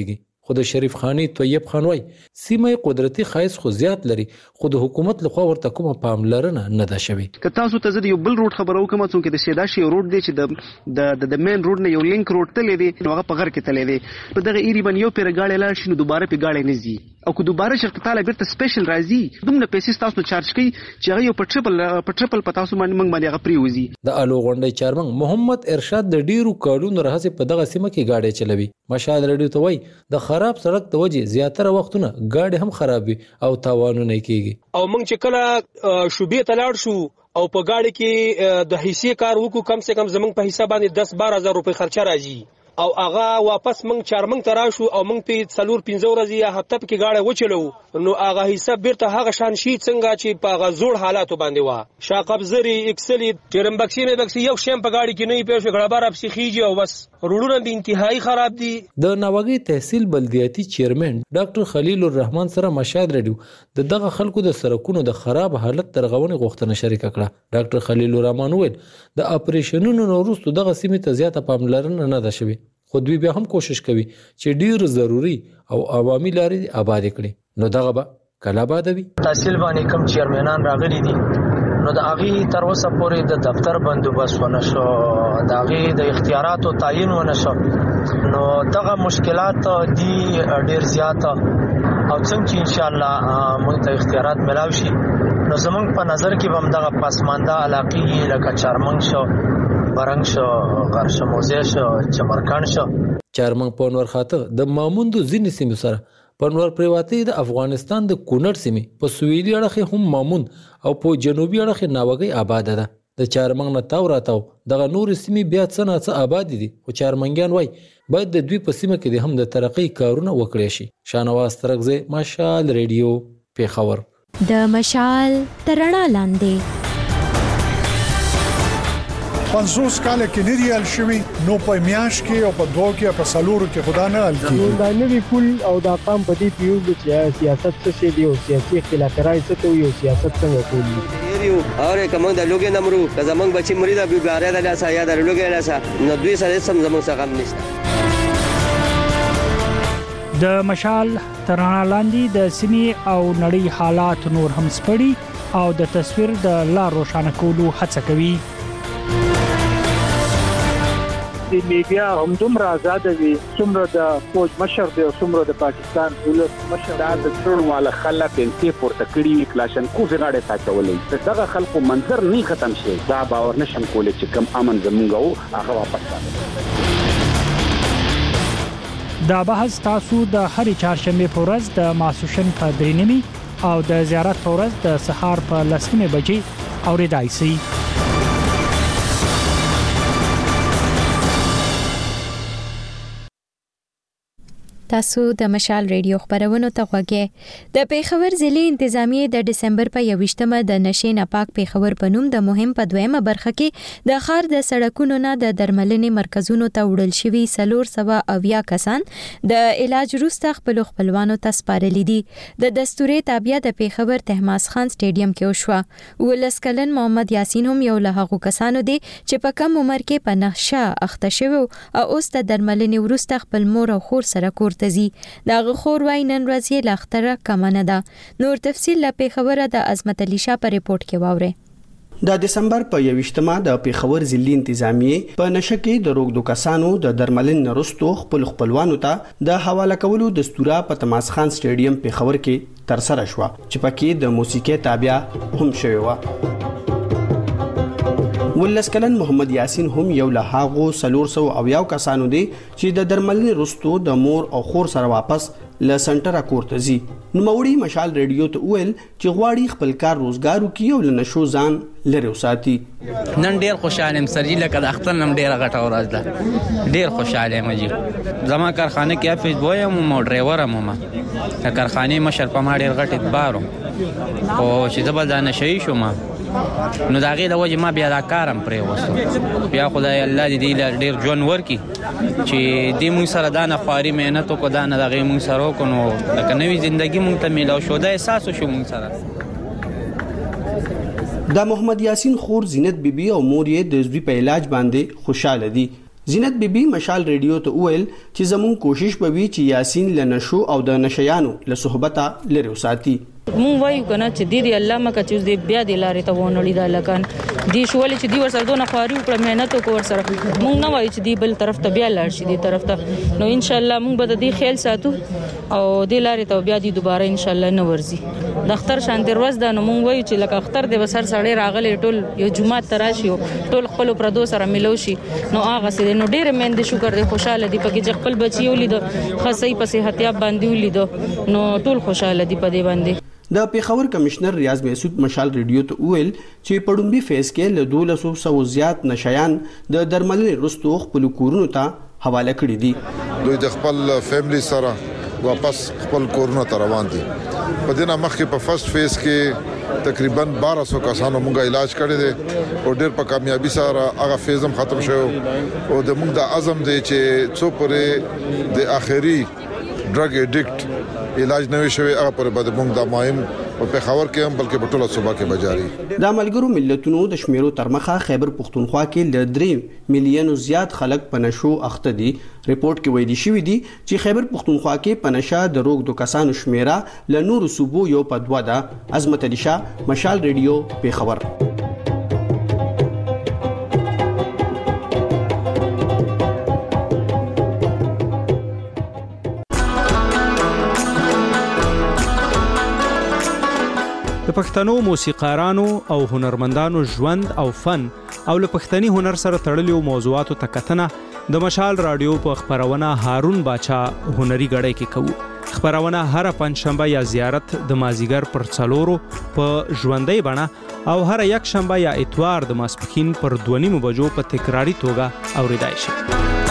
خو د شریف خانی طیب خان وای سیمه قدرتي خایس خو زیات لري خو د حکومت لخوا ورته کومه پاملرنه نه ده شوی. که تاسو ته زه یو بل روډ خبرو کوم چې د سیدا شي روډ دی چې د د مین روډ نه یو لینک روډ تللی دی نو هغه په غر کې تللی دی په دغه ایری باندې یو پیر گاډي لاړ شي نو دوباره په گاډي نه ځي او که دوباره شرکت تعالی بیرته سپیشل راځي دومره پیسې تاسو چارج کوي چې هغه یو په ټریپل په ټریپل په تاسو باندې موږ باندې هغه پریوزي. د الو غونډې چارمن محمد ارشاد د ډیرو کارونو راځي په دغه سیمه کې گاډي چلوي. مشال رډیو ته وای د خراب سړک د وجې زیاتره وختونه ګاډي هم خراب وي او تاوانونه کیږي. او موږ چې کله شوبې ته لاړ شو او په ګاډي کې د حصے کار وکړو کم سے کم زمونږ په حساب باندې دس بارہ هزار روپۍ خرچه راځي او هغه واپس موږ چارمنګ ته راشو او موږ په څلور پنځه ورځې یا هفته کې گاډي وچلو نو هغه حساب بیرته هغه شان شي څنګه چې په هغه زوړ حالاتو باندې و شاقبزري اکسلی چرمبکسي مې بکسي یو شیم په گاډي کې نه پیښ غړبار اپ سیخيږي او بس روډونه به انتهایی خراب دي. د ناوګي تحصیل بلدیاتي چیرمن ډاکټر خلیل الرحمن سره مشاد رډیو د دغه خلکو د سرکونو د خراب حالت ترغونې غوښتنه شریک کړه. ډاکټر خلیل الرحمن وویل د اپریشنونو وروسته دغه سیمه ته زیاته پاملرنه نه ده شوی خو دوی بیا هم کوشش کوي چې ډیر ضروری او عوامي لارې آباد کړي نو دغه به کله آباد وي. تحصیل باندې کوم چیرمنان راغلي دي نو د هغه تر اوسه پورې د دفتر بندوبست ونه شو د هغه د اختیاراتو تعیین ونه شو نو دغه مشکلات دي ډیر زیات او څنګه چې ان شاء الله موږ ته اختیارات ملاوي شي نو زمونږ په نظر کې هم دغه پسمانده علاقې لکه چارمنګ شو برنګ شو غرشه موزه شو چمرکان شو. چارمنګ په نور خاطر د ماموند ځینې سیمې سره په نور پریواتی د افغانستان د کونړ سیمې په سویلي اړخ هم ماموند او په جنوبي اړخ ناوګي آباد ده. د چارمنګ نه تاو راتاو دغه نور سیمې بیا څه نه څه آباد دي او چارمنګیان وای باید د دوی په سیمه کې هم د ترقی کارونه وکړي شي. شانواز ترغزه مشال ریډیو پیښور. د مشال ترنا لاندې پنځوس کال کې نه دی ال شوی نو په میاش کې او په دوه کې په سالورو کې خدا نه ال کی دا نوی پول او دا قام په دې پیو چې سیاست څه شي دی او سیاسي اختلافات څه ته یو سیاست څنګه کوي یو اور کوم د لوګي نمرو زمنګ بچی مریدا بي باره د لاسه یا د لوګي لاسه نو دوی سره سم زمنګ څخه هم نشته. د مشال ترانه لاندې د سیمې او نړۍ حالات نور هم سپړي او د تصویر د لار روښانه کولو هڅه کوي. د میډیا هم دومره آزاد وي څومره د فوج مشر دی او څومره د پاکستان ولس مشر دا د ټول والا خلک انتي پورته کړی کلاشن کو زغاړه تا چولې دغه خلکو منظر نه ختم شي دا باور نشم کولای چې کم امن زمونږ هغه واپس راځي. دا بحث تاسو د هرې چهارشنبه په ورځ د ماسوشن په درینمی او د زیارت په ورځ د سهار په لسمه بجې اوریدای شئ. تاسو د مشال ریډیو خبرونو ته غوږی. د پیښور ضلع انتظامیه د دسمبر په یوویشتمه د نشې ناپاک پیښور په نوم د مهم په دویمه برخه کې د ښار د سړکونو نه د درملنې مرکزونو ته وړل شوي څلور سوه اویا کسان د علاج وروسته خپلو خپلوانو ته سپارلي دي. د دستوري تابعه د پیښور تهماس خان سټیډیم کې وشوه. ولس کلن محمد یاسین هم یو له هغو کسانو دی چې په کم عمر کې په نشه اخته شوی او اوس د درملنې وروسته خپل مور او خور سره کور تزي. دا خور وای نن ورځ لاختره کمنه ده. نور تفصیل له پیښوره د عظمت علي شاه په ریپورت کې واوري. د دسمبر په یوویشتمه د پیښور ضلع انتظامیه په نشه کې د روغدو کسانو د درملنې وروسته خپل خپلوانو ته د حواله کولو دستوره په تماس خان سټیډیم پیښور کې تر سره شو چې پکې د موسیقي تابع هم شوی و. ولس کلن محمد یاسین هم یو له هغو څلور سوه اویا کسانو دی چې د درملنې وروسته د مور او خور سره واپس ل سنټر کور ته ځي. نوموړي مشال ریډیو ته ویل چې غواړي خپل کار روزګار وکړي او له نشو ځان لري وساتي. نن ډیر خوشاله یم سرجی لکه د اختر نم ډیر غټه ورځ ده. ډیر خوشاله یم جی. زما کارخانه کې افیس بوای یم او ډرایور یم. ما کارخانه مشر په ما ډیر غټ اعتبار او چې زبر ځان شي شو ما نو دا غي د وجه ما بیا دا کارم پرې وسو. بیا خدای الله دې ډیر جون ورکی چې دې مون سره دا نه خواري مهنت کو دا نه دغه مون سره کو نو لکه نوې ژوندۍ مونږ ته میلاو شو دا احساس شو مونږ سره. د محمد یاسین خور زینت بیبي او مور یې د زوی په علاج باندې خوشاله دي. زینت بیبي مشال ریډیو ته وویل چې زموږ کوشش به وي چې یاسین له نشو او د نشیانو له صحبته لري وساتي. مونږ وایو کنه چې د دې الله مکه چې د بیا د لارې ته ونړي دا لکان دی شوالي چې دی ورسره دونه خواري وکړه مهنت وکړ سره مونږ نه وایو چې دی بل طرف ته بیا لاړ شي دی طرف ته نو ان شاء الله مونږ به د دې خیال ساتو او د لارې ته بیا دی دوباره ان شاء الله نه ورزي. د اختر شان د ورځ د نو مونږ وایو چې لکه اختر د وسر سړی راغلی ټول یو جمعه تراشي ټول خپل پردو سره ملو شي نو هغه سي نو ډېر مند شکر دی خوشاله دی پکې چې خپل بچي ولید خصي په صحتياب باندې ولید نو ټول خوشاله دی په دې باندې. د پیښور کمشنر ریاض مسعود مشال ریډیو ته ویل چې پړومبي فیس کې له دولسو سو زیات نشایان د درملنې وروسته خپل کورونو ته حواله کړي دي. دوی د خپل فیملی سره واپس خپل کورونو ته روان دي. په دې نه مخکې په فرست فیس کې تقریبا بارہ سو کسانو موږ علاج کړی دی او ډېر په کامیابی سره هغه فیز هم ختم شو او د موږ د عزم دی چې څو پرې د اخري ډرګ اډیکټ علاج نوي شوی هغه پر بعد موږ د مایم په پیښور کې هم بلکې په ټوله صوبه کې بجاري. د ملګرو ملتونو د شمیرو تر مخه خیبر پختونخوا کې ل درې میلیونو زیات خلک په نشو اخته دي. ریپورت کې ویلي شوی دی چې خیبر پختونخوا کې په نشه د روغ د کسانو شمیره ل نورو صوبو یو په دوه ده. عظمت علي شاه مشال ریډیو پیښور. د پښتنو موسیقارانو او هنرمندانو ژوند او فن او له پښتني هنر سره تړلو موضوعاتو ته کتنه د مشال رادیو په خبرونه هارون باچا هنري غړی کې کوو. خبرونه هر پنځشنبه یا زیارت د مازیګر پر څلورو په ژوندۍ بڼه او هر یک شنبه یا اتوار د ماسپښین پر دوه نیمو بجو په تکراری توګه اوریدای شي.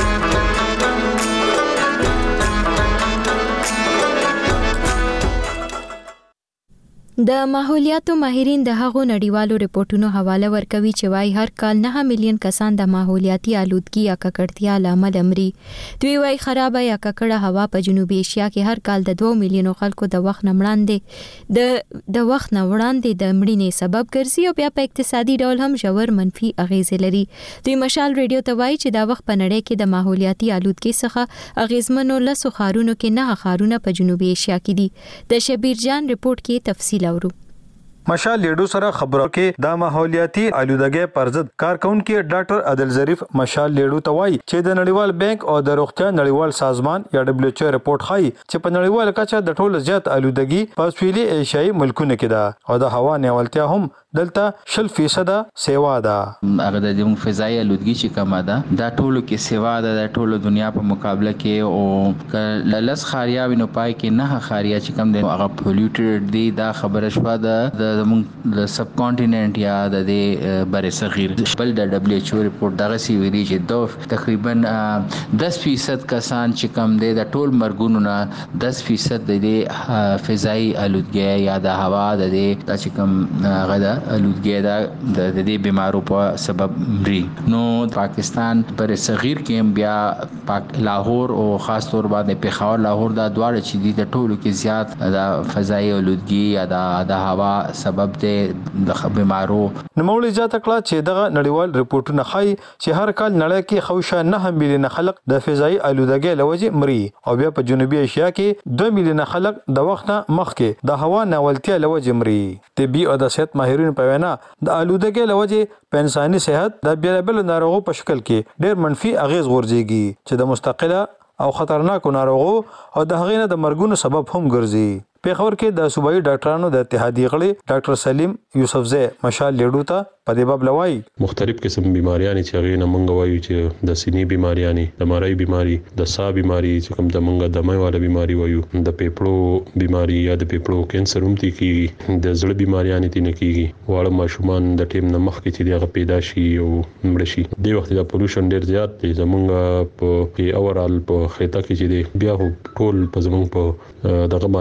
د ماحولیاتو ماهرین د هغو نړیوالو ریپورتونو حواله ورکوي چې وايي هر کال نه میلیون کسان د ماحولیاتي آلودګي یا ککړتیا لامل مري. دوی وايي خرابه یا ککړه هوا په جنوبي ایشیا کې هر کال د دوه میلیونو خلکو د وخت نمړاندې د د وخت نوړاندې د مړینې سبب ګرځي او بیا په اقتصادي ډول هم ژور منفي اغیزې لري. دوی مشال ریډیو ته وايي چې دا وخت په نړۍ کې د ماحولیاتي آلودګي څخه اغیزمنو لسو ښارونو کې نه ښارونه په جنوبي ایشیا کې دي. د شبیر جان ریپورت کې تفصیل اورو. مشال لیډو سره خبرو کې د ماحولیاتي آلودګۍ پر ضد کارکونکو ډاکټر عادل ظریف مشال لیډو ته وایي چې د نړیوال بانک او د روغتیا نړیوال سازمان یا دبليو ایچ او ریپورت ښيي چې په نړیوال کچه د ټولو زیات آلودګي په سویلي ایشیایي ملکونو کې ده او د هوا نیولتیا هم دلته شل فیصد سیوا ده. هغه د دې فضایي آلودګي چې کومه ده دا ټولو کې سیوا ده د ټولو دنیا په مقابله کې او لس خاریا وینو پای کې نه خاریا چې کوم دی هغه پولیوټډ دی. دا خبره شوه د د سب کانټیننت یا د دې بر صغیر بل د دبليو ایچ او ریپورت دغه سی ویلي چې دو تقریبا دس فیصد کسان چې کم دي د ټول مرګونو نه دس فیصد د دې فضایي آلودګي یا د هوا د دې چې کم غدا آلودګي دا د دې بیمارو په سبب مري. نو پاکستان بر صغیر کې بیا پاک لاهور او خاص طور باندې پیښور لاهور دا دواړه چې دي د ټولو کې زیات د فضایي آلودګي یا د هوا سبب د بیمارو. نوموړي ځاته کړه چې دغه نړیوال ریپورتونه ښيي چې هر کال نړۍ کې خوشا نه میلیونه خلک د فضایي آلودګۍ لوجې مري او بیا په جنوبي ایشیا کې دوه میلیونه خلک د وخت مخکې د هوا ناولتیا لوجې مري. طبي او د صحت ماهرین په وینا د آلودګۍ لوجې په انساني صحت د بیلابل ناروغو په شکل کې ډېر منفي اغیز غورځيږي چې د مستقله او خطرناکو ناروغو او د هغې نه د مرګونو سبب هم ګرځي. پیښور کې د صوبایي ډاکټرانو د اتحادیې غړي ډاکټر سلیم یوسفزی مشال لیډو ته په دې باب لوي مختلف قسم بیماریاں چې هغه نه مونږ وایو چې د سینې بیماریاں د مارای بیماری د سا بیماری چې کوم د مونږ د مې والا بیماری وایو د پیپړو بیماری یا د پیپړو کینسر هم تي کیږي د زړه بیماریاں تي نه کیږي واړه ماشومان د ټیم نه مخ کې چې دغه پیدا شي او مړ شي. د وخت د پولوشن ډیر زیات دی زمونږ په اورال په خېټه کې چې دی بیا ټول په زمونږ په دغه باندې پوره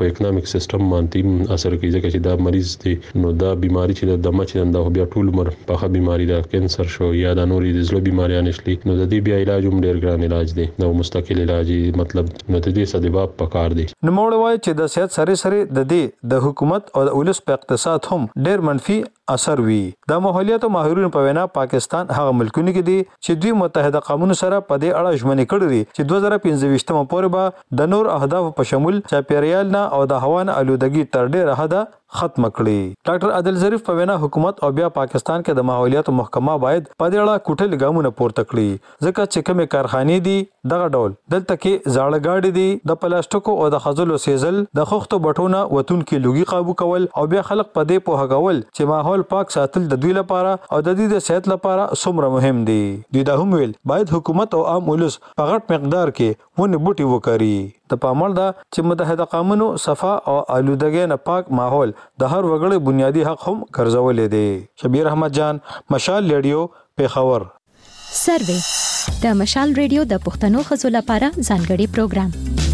په اکونومیک سیستم باندې اثر کوي ځکه چې دا مریض دی نو دا بیماری چې د دمه چې دا بیا ټول عمر په بیماری دا کینسر شو یا د نورې د زړه بیماریاں نشلي نو د دې بیا علاج هم ډیر ګران علاج دی نو مستقل علاج مطلب نو د دې سدباب پکار دی نو موږ وایو چې د صحت سره سره د دې د حکومت او د ولس په اقتصاد هم ډیر منفي اثر وی د ماحولیات او ماهرونو په وینا پاکستان هغه ملکونه کې دي چې دوی متحده قومونو سره په دې اړه ژمنې کړې دي چې دوه زره پنځه ویشتمه پورې به د نور اهداف په شمول چاپیریال نه او د هوا نه آلودګي تر ډیره حده ختم کړي ډاکټر عادل ظریف په وینا حکومت او بیا پاکستان کې د ماحولیات محکمه باید په دې اړه کوټل ګامونه پورته کړي ځکه چې کومه کارخانې دي دغه ډول دلته کې زاړه گاډي دي د پلاستیکو او د خزلو سیزل د خوختو بټونه وتون کې لوګي قابو کول او بیا خلک په دې په هغول چې ماحول پاک ساتل د دوی لپاره او د دې د صحت لپاره څومره مهم دي دوی دا هم ویل باید حکومت او عام ولس په غټ مقدار کې ونه بوټي وکړي د پامل دا چې متحده قومونو صفا او آلودګي نه پاک ماحول د هر وګړي بنیادی حق هم ګرځولې دي شبیر احمد جان مشال ریډیو پیښور سروې د مشال ریډیو د پښتنو خزو لپاره ځانګړي پروګرام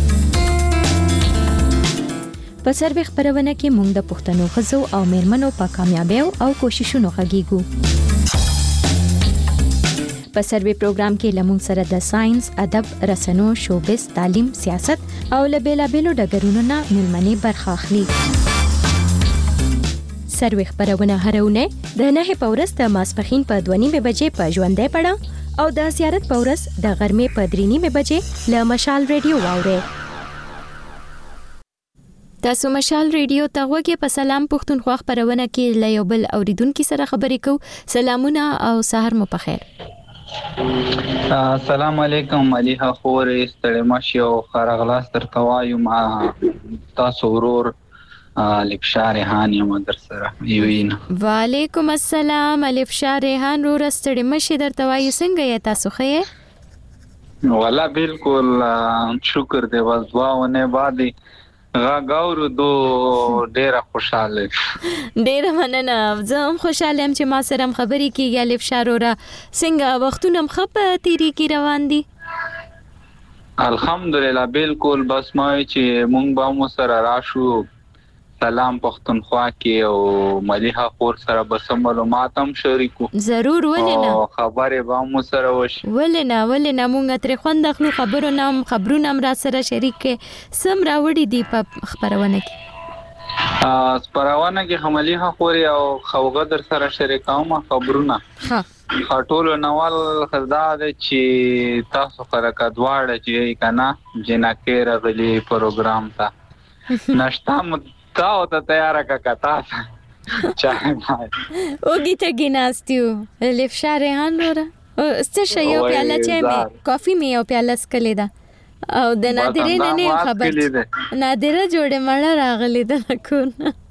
په سروې خبرونه کې موږ د پښتنو خزو او میرمنو په کامیابیو او کوششونو غږیږو په سروې پروګرام کې لمون سره د ساينس، ادب، رسنو، شوبز، تعلیم، سیاست او لبیلابیلو ډګرونو نه ملمنې برخه اخلي. سروې خبرونه هرونه د نه په ورځ د ماسپخین په دوه نیمه بجې په ژوندۍ پړه او د زیارت په ورځ د غرمې په درې نیمه بجې له مشال ریډیو واوري. تاسو مشال ریډیو ته وګورئ. په سلام پښتونخوا خبرونه کې له یو بل اوریدونکو سره خبرې کوو. سلامونه او سحر مو په خیر. السلام علیکم علیه خورې ستړي ماشي او خرغلاس تر توایو ما تاسو ورور الفشا ریحان یم در سره یوین. وعلیکم السلام الفشا ریحان ورور ستړي ماشي در توایو څنګه یې تاسو خې؟ والله بالکل شکر دی بس دعاونه بعد غاغورو دو ډیره خوشاله ډیره مننه. زه هم خوشاله یم چې ما سره خبرې کیږي الفشا وروره. څنګه وختونه مخه تیری کی روان دي؟ الحمدلله بالکل بس ما چې مونږ به مو سره راشو سلام پښتونخوا کې او مليحه خور سره به سم معلومات هم شریکو. ضرور ولنه خبرې به مو سره وشي. ولنه ولنه مونږ تر خوند خپل خبرو نام خبرونه هم را سره شریک کې سم راوړي دي په خبرونه کې. ا خبرونه کې مليحه خور او خوغه در سره شریکوم خبرونه. ها خاطول نوال خدا د چې تاسو فرقه دواړه چې کنه جنکه راغلي پروګرام ته نشتا تاو ته تیار کا کتا چای مای اوګی ته گیناستیو الفشا ریحان ورا ست شي یو پیاله چای می کافی می یو پیاله سکلی دا او د نادرې نه نه خبر نادره جوړه مړه راغلی دا کو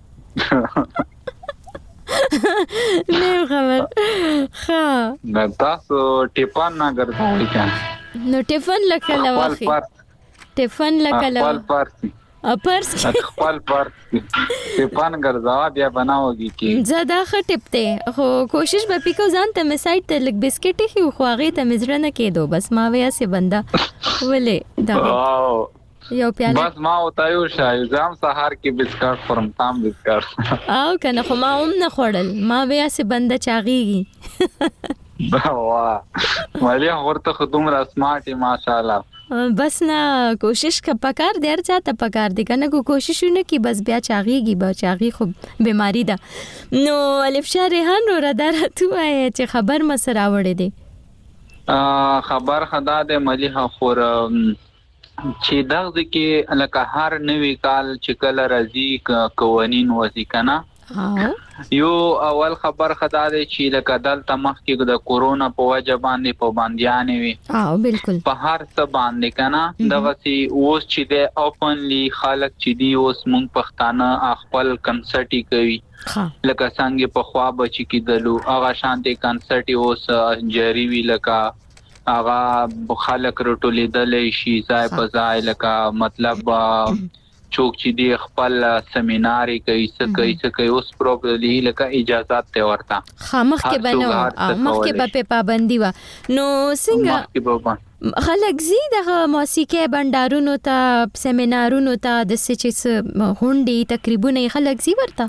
نه خبر ها دا تاسو ټیپان نه ګرځوي کنه نو ټیفن لکه لواخي ټیفن لکه لوا پارسي پرس خپل پرس ټیپان ګرځاو بیا بناوږي کی زدا خټپته خو کوشش به پکو ځان ته مسایت ته لګ بسکټي خو خواغه ته مزرنه کېدو بس ما ویا سي بندا ولې دا یو پیاله بس ما او تایو شای زم سحر کې بسکټ فرم تام بسکټ او کنه خو ما هم نه خړل ما ویا سي بندا چاغيږي وا مالیا ورته خدوم را سمارټي ماشاءالله بس نه کوشش کا پکار دیر چاته پکار دی کنه کو کوششونه کی بس بیا چاغيږي با چاغي خو بیماری ده. نو الفشا ریحان رو دار تو آئے چې خبر مسر راوړې دي خبر خدا د مليحه خور چې دغه کې لکه هر نوې کال چې کله راځي قوانين وځي کنه یو اول خبر خدا دی چې لکه دلته مخکې د کورونا په وجه باندې پابندیان وي او بالکل په هر څه باندې کنه دغه سي اوس چې د اوپنلی خلک چې دی اوس مونږ پښتانه خپل کنسرټي کوي لکه څنګه په خوا بچی کېدلو هغه شانتي کنسرټي اوس جری وی لکه هغه خلک رټولېدل شي ځای په ځای لکه مطلب چوک چې دی خپل سیمینار کوي څه کوي څه کوي اوس پروپرلی لکه اجازهات ته ورته خامخ کې بنو مخ کې په پابندي و نو څنګه خلک زی دغه موسیقي بندارونو ته سیمینارونو ته د سچې غونډې تقریبونه خلک زی ورته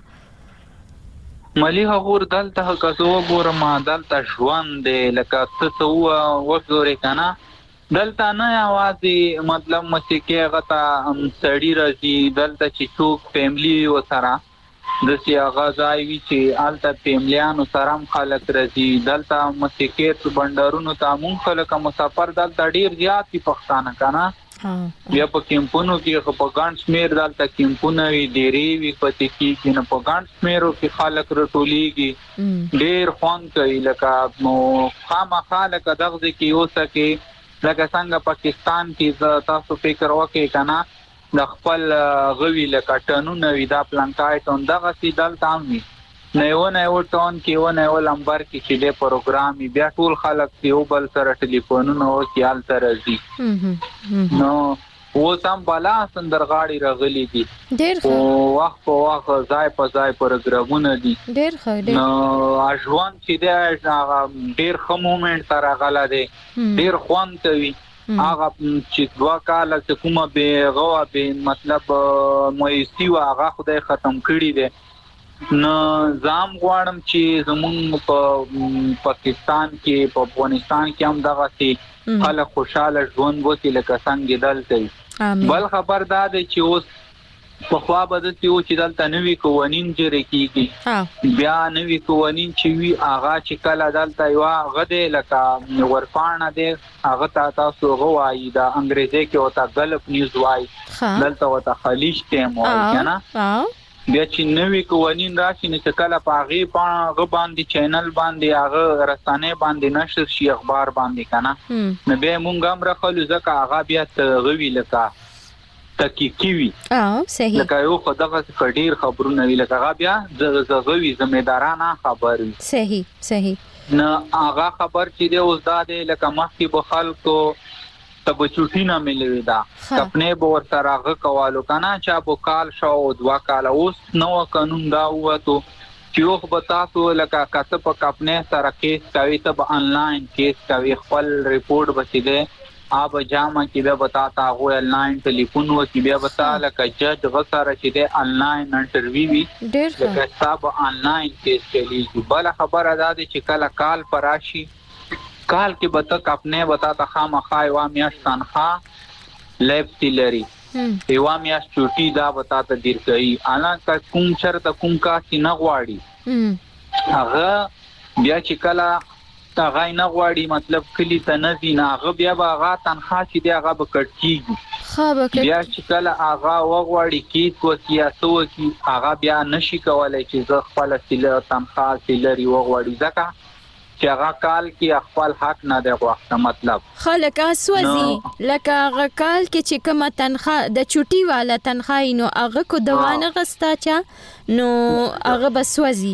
ملي هغور دلته کزو ګورم دلته ژوند لکه څه څه وګورې کنه دلته نه یوازې مطلب موسیقي غته سړی راځي دلته چې څوک فیملی وسره د سیاغه ځای وی چې الته فیملیانو سره خلک راځي دلته موسیقي بندرونو ته مون خلک مسافر دلته ډیر زیات دي پښتانه کنه بیا په کیمپونو کې په ګڼ شمیر دلته کیمپونه وی ډیری وی پاتې کیږي نه په ګڼ شمیرو کې خلک رټولېږي ډیر خوان کوي لکه نو خامخا لکه دغه کې اوسه کې لکه څنګه پاکستان کې تاسو فکر وکړئ کنه د خپل غوي لکه ټنونه وی دا پلانکای ټون دغه سي دلته هم نه یو نه یو ټون کې و نه یو لمبر کې چې د پروګرام بیا ټول خلک یو بل سره ټلیفونونه او خیال سره دي نو و سم بالا سندرغاړي رغلي دي ډېر او وخت په وخت ځای په ځای پروګرامونه دي ډېر ښه ډېر نو اژوان چې د ډېر خو مومنت سره غلا دي ډېر خوان کوي هغه چې دوا کال چې کومه به غوا به مطلب مویسی و هغه خدای ختم کړی دی نو زام غواړم چې زمون په پاکستان کې په افغانستان کې هم دغه سي خلک خوشاله ژوند وکړي لکه څنګه دلته بل خبر دا دی چې اوس په خوا بده چې او چې دلته نوې قوانین جوړ کیږي بیا نوې قوانین چې وی هغه چې کله دلته یو غده لکه ورپانه دی هغه تاسو غوایي دا انګریزي کې وتا غلط نیوز وای دلته وتا خلیج ټیم وای کنه بیا چې نوې قوانین راشي نو چې کله پاغي پاغه باندې چینل باندې هغه رسانه باندې نشر شي اخبار باندې کنه نو به مونږ هم راخلو ځکه هغه بیا تغوي لکه تحقیقي وي اه صحیح لکه یو خدغه کډیر خبرونه وی لکه هغه بیا زغوي ذمہدارانه خبر وي صحیح صحیح نه هغه خبر چې دی اوس دا دی لکه مخکې به خلکو تب چوټی نه ملوي دا خپنه به ورته هغه کوالو کنه چې ابو کال شو دوا کال اوس نو قانون دا وته چې یو به تاسو لکه کته په خپنه سره کیس کوي ته به انلاین کیس کوي خپل ریپورت بچیږي اب جامه کې به بتاتا هو آنلاین ټلیفون و کې به بتا لکه جج غسر چې د آنلاین انټرویو وی لکه حساب آنلاین کیس چلیږي بل خبره ده چې کله کال پراشي کال کې به تک خپل بتاتا خامخا یو میاش تنخواه لیب تلری یو میاش چوټي دا بتاتا دیر کوي انا کوم چرته کوم کا سینه غواړي هغه بیا چې کله تا غای نه غواړي مطلب کلی ته نه دي نه هغه بیا به هغه تنخواه چې دی هغه به کټ کیږي خو به بیا چې کله هغه وغواړي کیس و سیاسو کی هغه بیا نشي کولای چې زه خپل سیله تنخواه سیلري وغواړي ځکه چې هغه کال کې خپل حق نه دی غوښته مطلب خلک اسوځي لکه هغه کال کې چې کومه تنخواه د چوټي والا تنخواه نو هغه کو دوانه غستا چا نو هغه بسوځي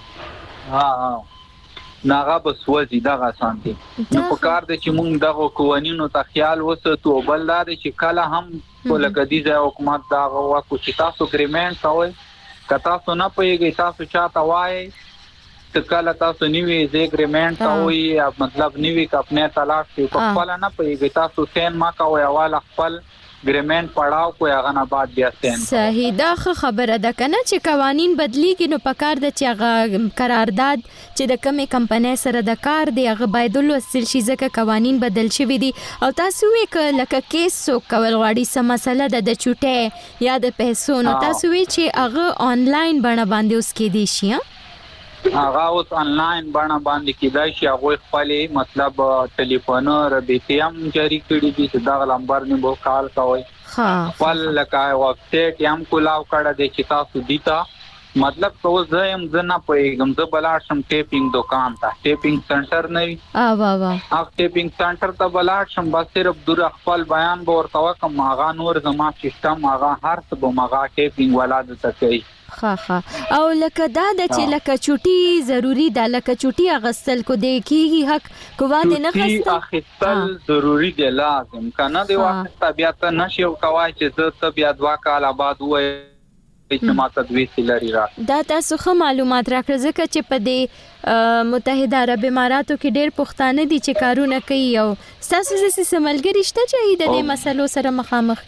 ها ها ناغه بسوځي دغه سانتي نو په کار د چې مونږ دغه قوانینو ته خیال وساتو بل دا چې کله هم ولکه دي ځای حکومت دا غوا کو چې تاسو اګریمنت کوي که تاسو نه پوهیږئ تاسو چاته وایي ته کله تاسو نیوي ز اګریمنت کوي مطلب نیوي خپل طلاق کې په خپل نه پوهیږئ تاسو سین ما کوي اول خپل ګریمنت پړاو کوی هغه نه بعد بیا سین صحیح دا خبره ده کنه چې قوانين بدلیږي نو پکار د چې هغه قرارداد چې د کمې کمپنۍ سره د کار دی هغه باید ولوستل شي ځکه قوانين بدل شوي دي او تاسو وی ک لکه کیس سو کول غواړي سم مسله د چوټه یا د پیسو نو تاسو وی چې هغه آنلاین بڼه باندې اوس کې دي شي هغه اوس آنلاین بڼه باندې کېدای شي هغه خپل مطلب ټلیفون ر بي پي ام جاری کړی دي چې دا نمبر نه بو کال کوي خپل لکه ویب سټ یم کولاو کړه د چې تاسو دیتا مطلب تو زم زنه پېګم ز بلاشم ټیپینګ دکان ته ټیپینګ سنټر نه ا وا وا اف ټیپینګ سنټر ته بلاشم بس صرف دور خپل بیان به ورته وکم هغه نور زما سیستم هغه هر څه به مغه ټیپینګ ولاده تکي ها ها او لکه دا د چې لکه چوټي ضروری ده لکه چوټي اغستل کو دی کیږي حق کوه دې نه خسته چوټي اغستل ضروری دی لازم کنه دی وخت طبيعت نشي او کوای چې زه ته بیا دوا کال بعد وای چې ماته دوی سلري را دا تاسو خه معلومات راکړه ځکه چې په دې متحده عرب اماراتو کې ډېر پښتانه دي چې کارونه کوي او تاسو زسي سملګری شته چې د دې مسلو سره مخامخ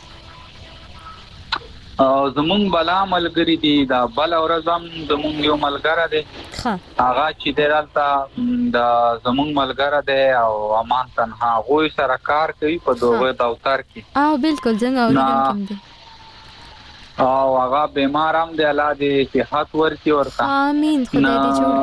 زمونږ بلا ملګری دي دا بل اورزم زمونږ یو ملګری دی ها هغه چې درالتا دا زمونږ ملګری دی او امان تنها غوي سره کار کوي په دوه دفتر کې او بالکل څنګه اوریدل دي او هغه بیمار هم دی الله دې صحت ورکړي ورته امين خدای دې جوړ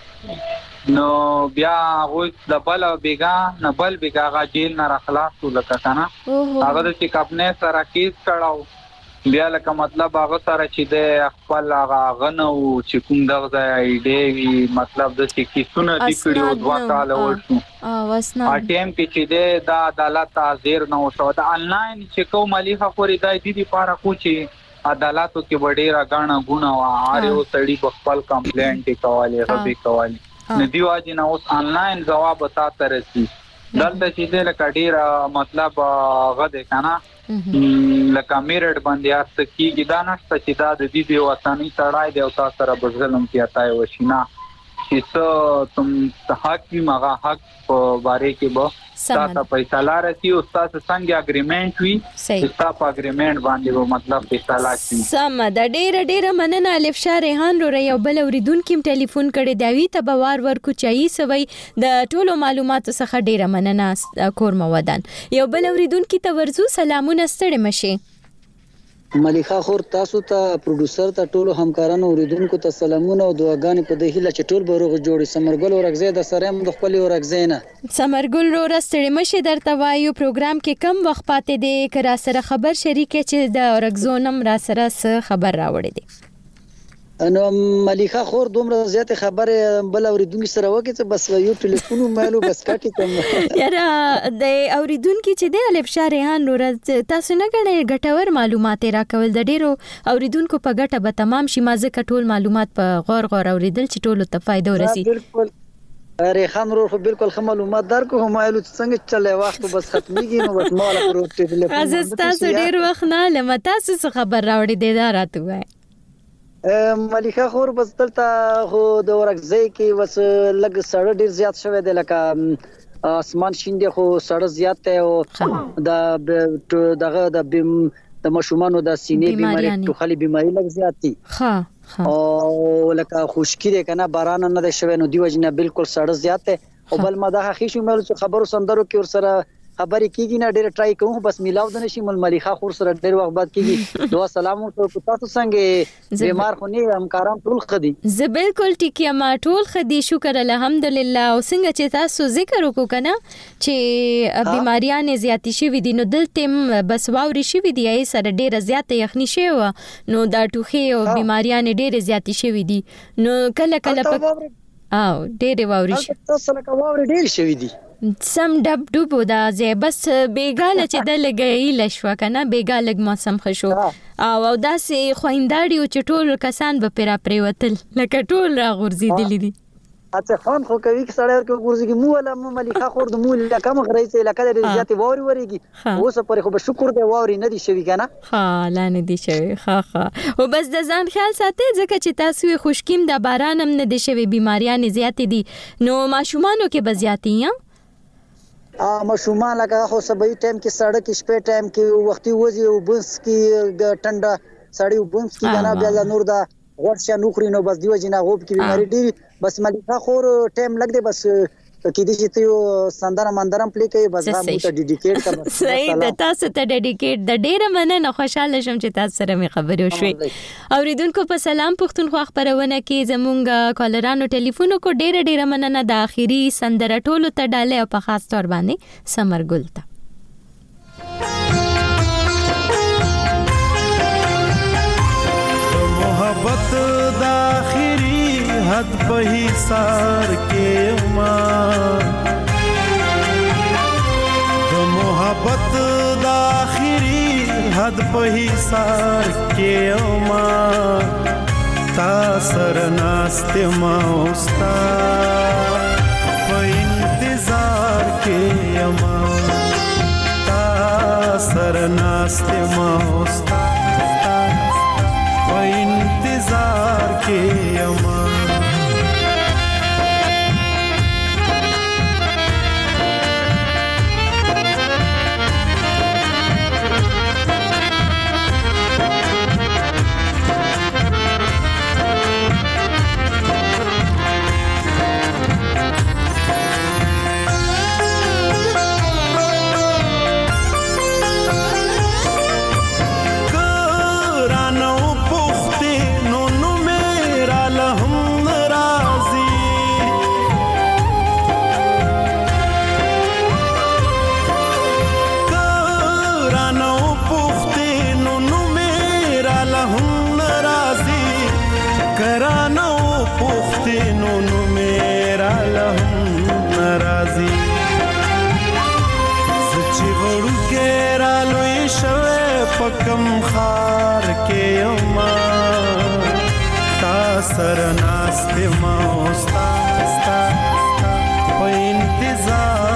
کړي نو بیا غوي د بل بیگا نه بل بیگا غا جیل نه خلاص لکه کنه هغه د چې خپل سره کیس کړهو بیا لکه مطلب هغه سره چې د خپل هغه غنو چې کوم دغه ځای دی وی مطلب د چې کیسونه د کړیو دوا کال ورشو او وسنه ا ټیم کې چې د د عدالت حاضر نه وشو د انلاین چې کوم مليخه خوري دای دي لپاره کو چې عدالتو کې وړي غاڼه غونه او هر یو سړي په خپل کمپلینټ کوي غوي کوي ندی واجی نه اوس انلاین جواب تا ترسي دلته چې د لکډیر مطلب غده کنه لکه میرټ باندې است کیږي دا نشته چې دا د دې د وطني تړای دی او تاسو سره بغلم کیاتای وشینا چې څه تم حق مغه حق په باره کې به تاسو پیسې لارتي او تاسو څنګه اګریمنت وي تاسو په اګریمنت باندې وو مطلب پیسې لارتي سم د ډېر ډېر مننه الف شاه ریحان رو یو بل اوریدونکو ټلیفون کړي دی وی ته بوار ورکو چي سوي د ټولو معلوماتو څخه ډېر مننه کورم ودان یو بل اوریدونکو ته ورزو سلامونه ستړي مشي مليخه خور تاسو ته پروډوسر ته ټولو همکارانو اوریدونکو ته سلامونه او دعاګانې په دې هیله چې ټول بروغ جوړي سمرګل ورغزه د سره هم د خپل ورغزه نه سمرګل رو رستړي مشه درته وایو پروګرام کې کم وخت پاتې دی کرا سره خبر شریک چې د ورغزونم را سره خبر راوړي دي نو مليخه خور دومره زیات خبره بل اوریدونکو سره وکړي چې بس یو ټلیفون مالو بس کاټی کوم یاره د اوریدونکو چې د الف شاه ریحان نور تاسو نه غنئ ګټور معلومات راکول د ډیرو اوریدونکو په ګټه به تمام شي مازه کټول معلومات په غور غور اوریدل چې ټولو ته فائدہ ورسي بالکل ریحان رو خو بالکل خه معلومات درکو هم ایلو څنګه چلے وخت بس ختميږي نو بس مال پر ټلیفون از تاسو ډیر وخت نه لمه تاسو خبر راوړی دی دا راته وای مليخه خور بس دلته خو د ورغزي کې وس لګ سړ ډیر زیات شوه د لکه اسمان شیندې خو سړ زیات ته او د دغه د د مشومانو د سینې بیماری ټوخلي بیماری لګ زیات دي ها او لکه خشکی ده کنه باران نه ده شوه نو دی وجنه بالکل سړ زیات ته او بل ما دا خیشو مې خبرو سندرو کې ور سره خبرې کیږي نه ډېر ټرای کوم بس میلاو د نشي مل مليخه خور سره ډېر وخت بعد کیږي دعا سلام او تاسو څنګه بیمار خو نه همکاران ټول خدي زه بالکل ټیکیا ما ټول خدي شکر الحمدلله او څنګه چې تاسو ذکر وکړو کنه چې بیماریاں زیاتی شي دي نو دلته بس واوري شي دي ای سره ډېر زیات یخني شي نو دا ټوخي او بیماریاں ډېر زیاتی شي دي نو کله کله او ډېر واوري شي تاسو لکه واوري ډېر شي دي سم ډب ډوبو دا زه بس بیګاله چې د لګی لښوا کنه بیګالګ موسم خشو او او داسې خوينداړي چې ټول کسان به پیرا پریوتل لکه ټول را غورځیدل دي اته خان خو کوي چې سړی ورکو ګورځي مو ولا مو مليخه خور د مو لکه مخ رئیس لکه د زیاتې ووري وريږي اوس پر خو به شکر دی ووري نه دي شوی کنه ها لا نه دي شوی ها ها او بس د ځان خیال ساتي ځکه چې تاسو خوشکیم د باران هم نه دي شوی بیماریاں زیاتې دي نو ماشومانو کې به زیاتې ا مشومان لکه خو سبي ټایم کې سړک شپې ټایم کې وختي وځي او بنس کې ټنډه سړی وبنس کې کنه بیا نور دا ورشه نوخري نو بس دیو جنا غوب کې بیماری ډیری بس مليخه خور ټایم لګ دی بس کې دي چې یو سندره مندرم پلی کوي بس دا مو ته ډیډیکیټ کړم صحیح د تاسو ته ډیډیکیټ د ډیره مننه خوشاله شم چې تاسو سره مې خبرې وشوي اوریدونکو په سلام پښتونخوا خبرونه کې زمونږ کالرانو ټلیفون کو ډیره ډیره مننه د اخیری سندره ټولو ته ډاله او په خاص تور باندې سمرګل ته محبت د اخیری حد په حصار کې ما د محبت د اخیری حد په حصار کې ما تا سر ناست ما اوستا په انتظار کې ما تا سر ناست ما اوستا په انتظار کې یما پکم خار کې یما تا سر ناست ما اوستا په انتظار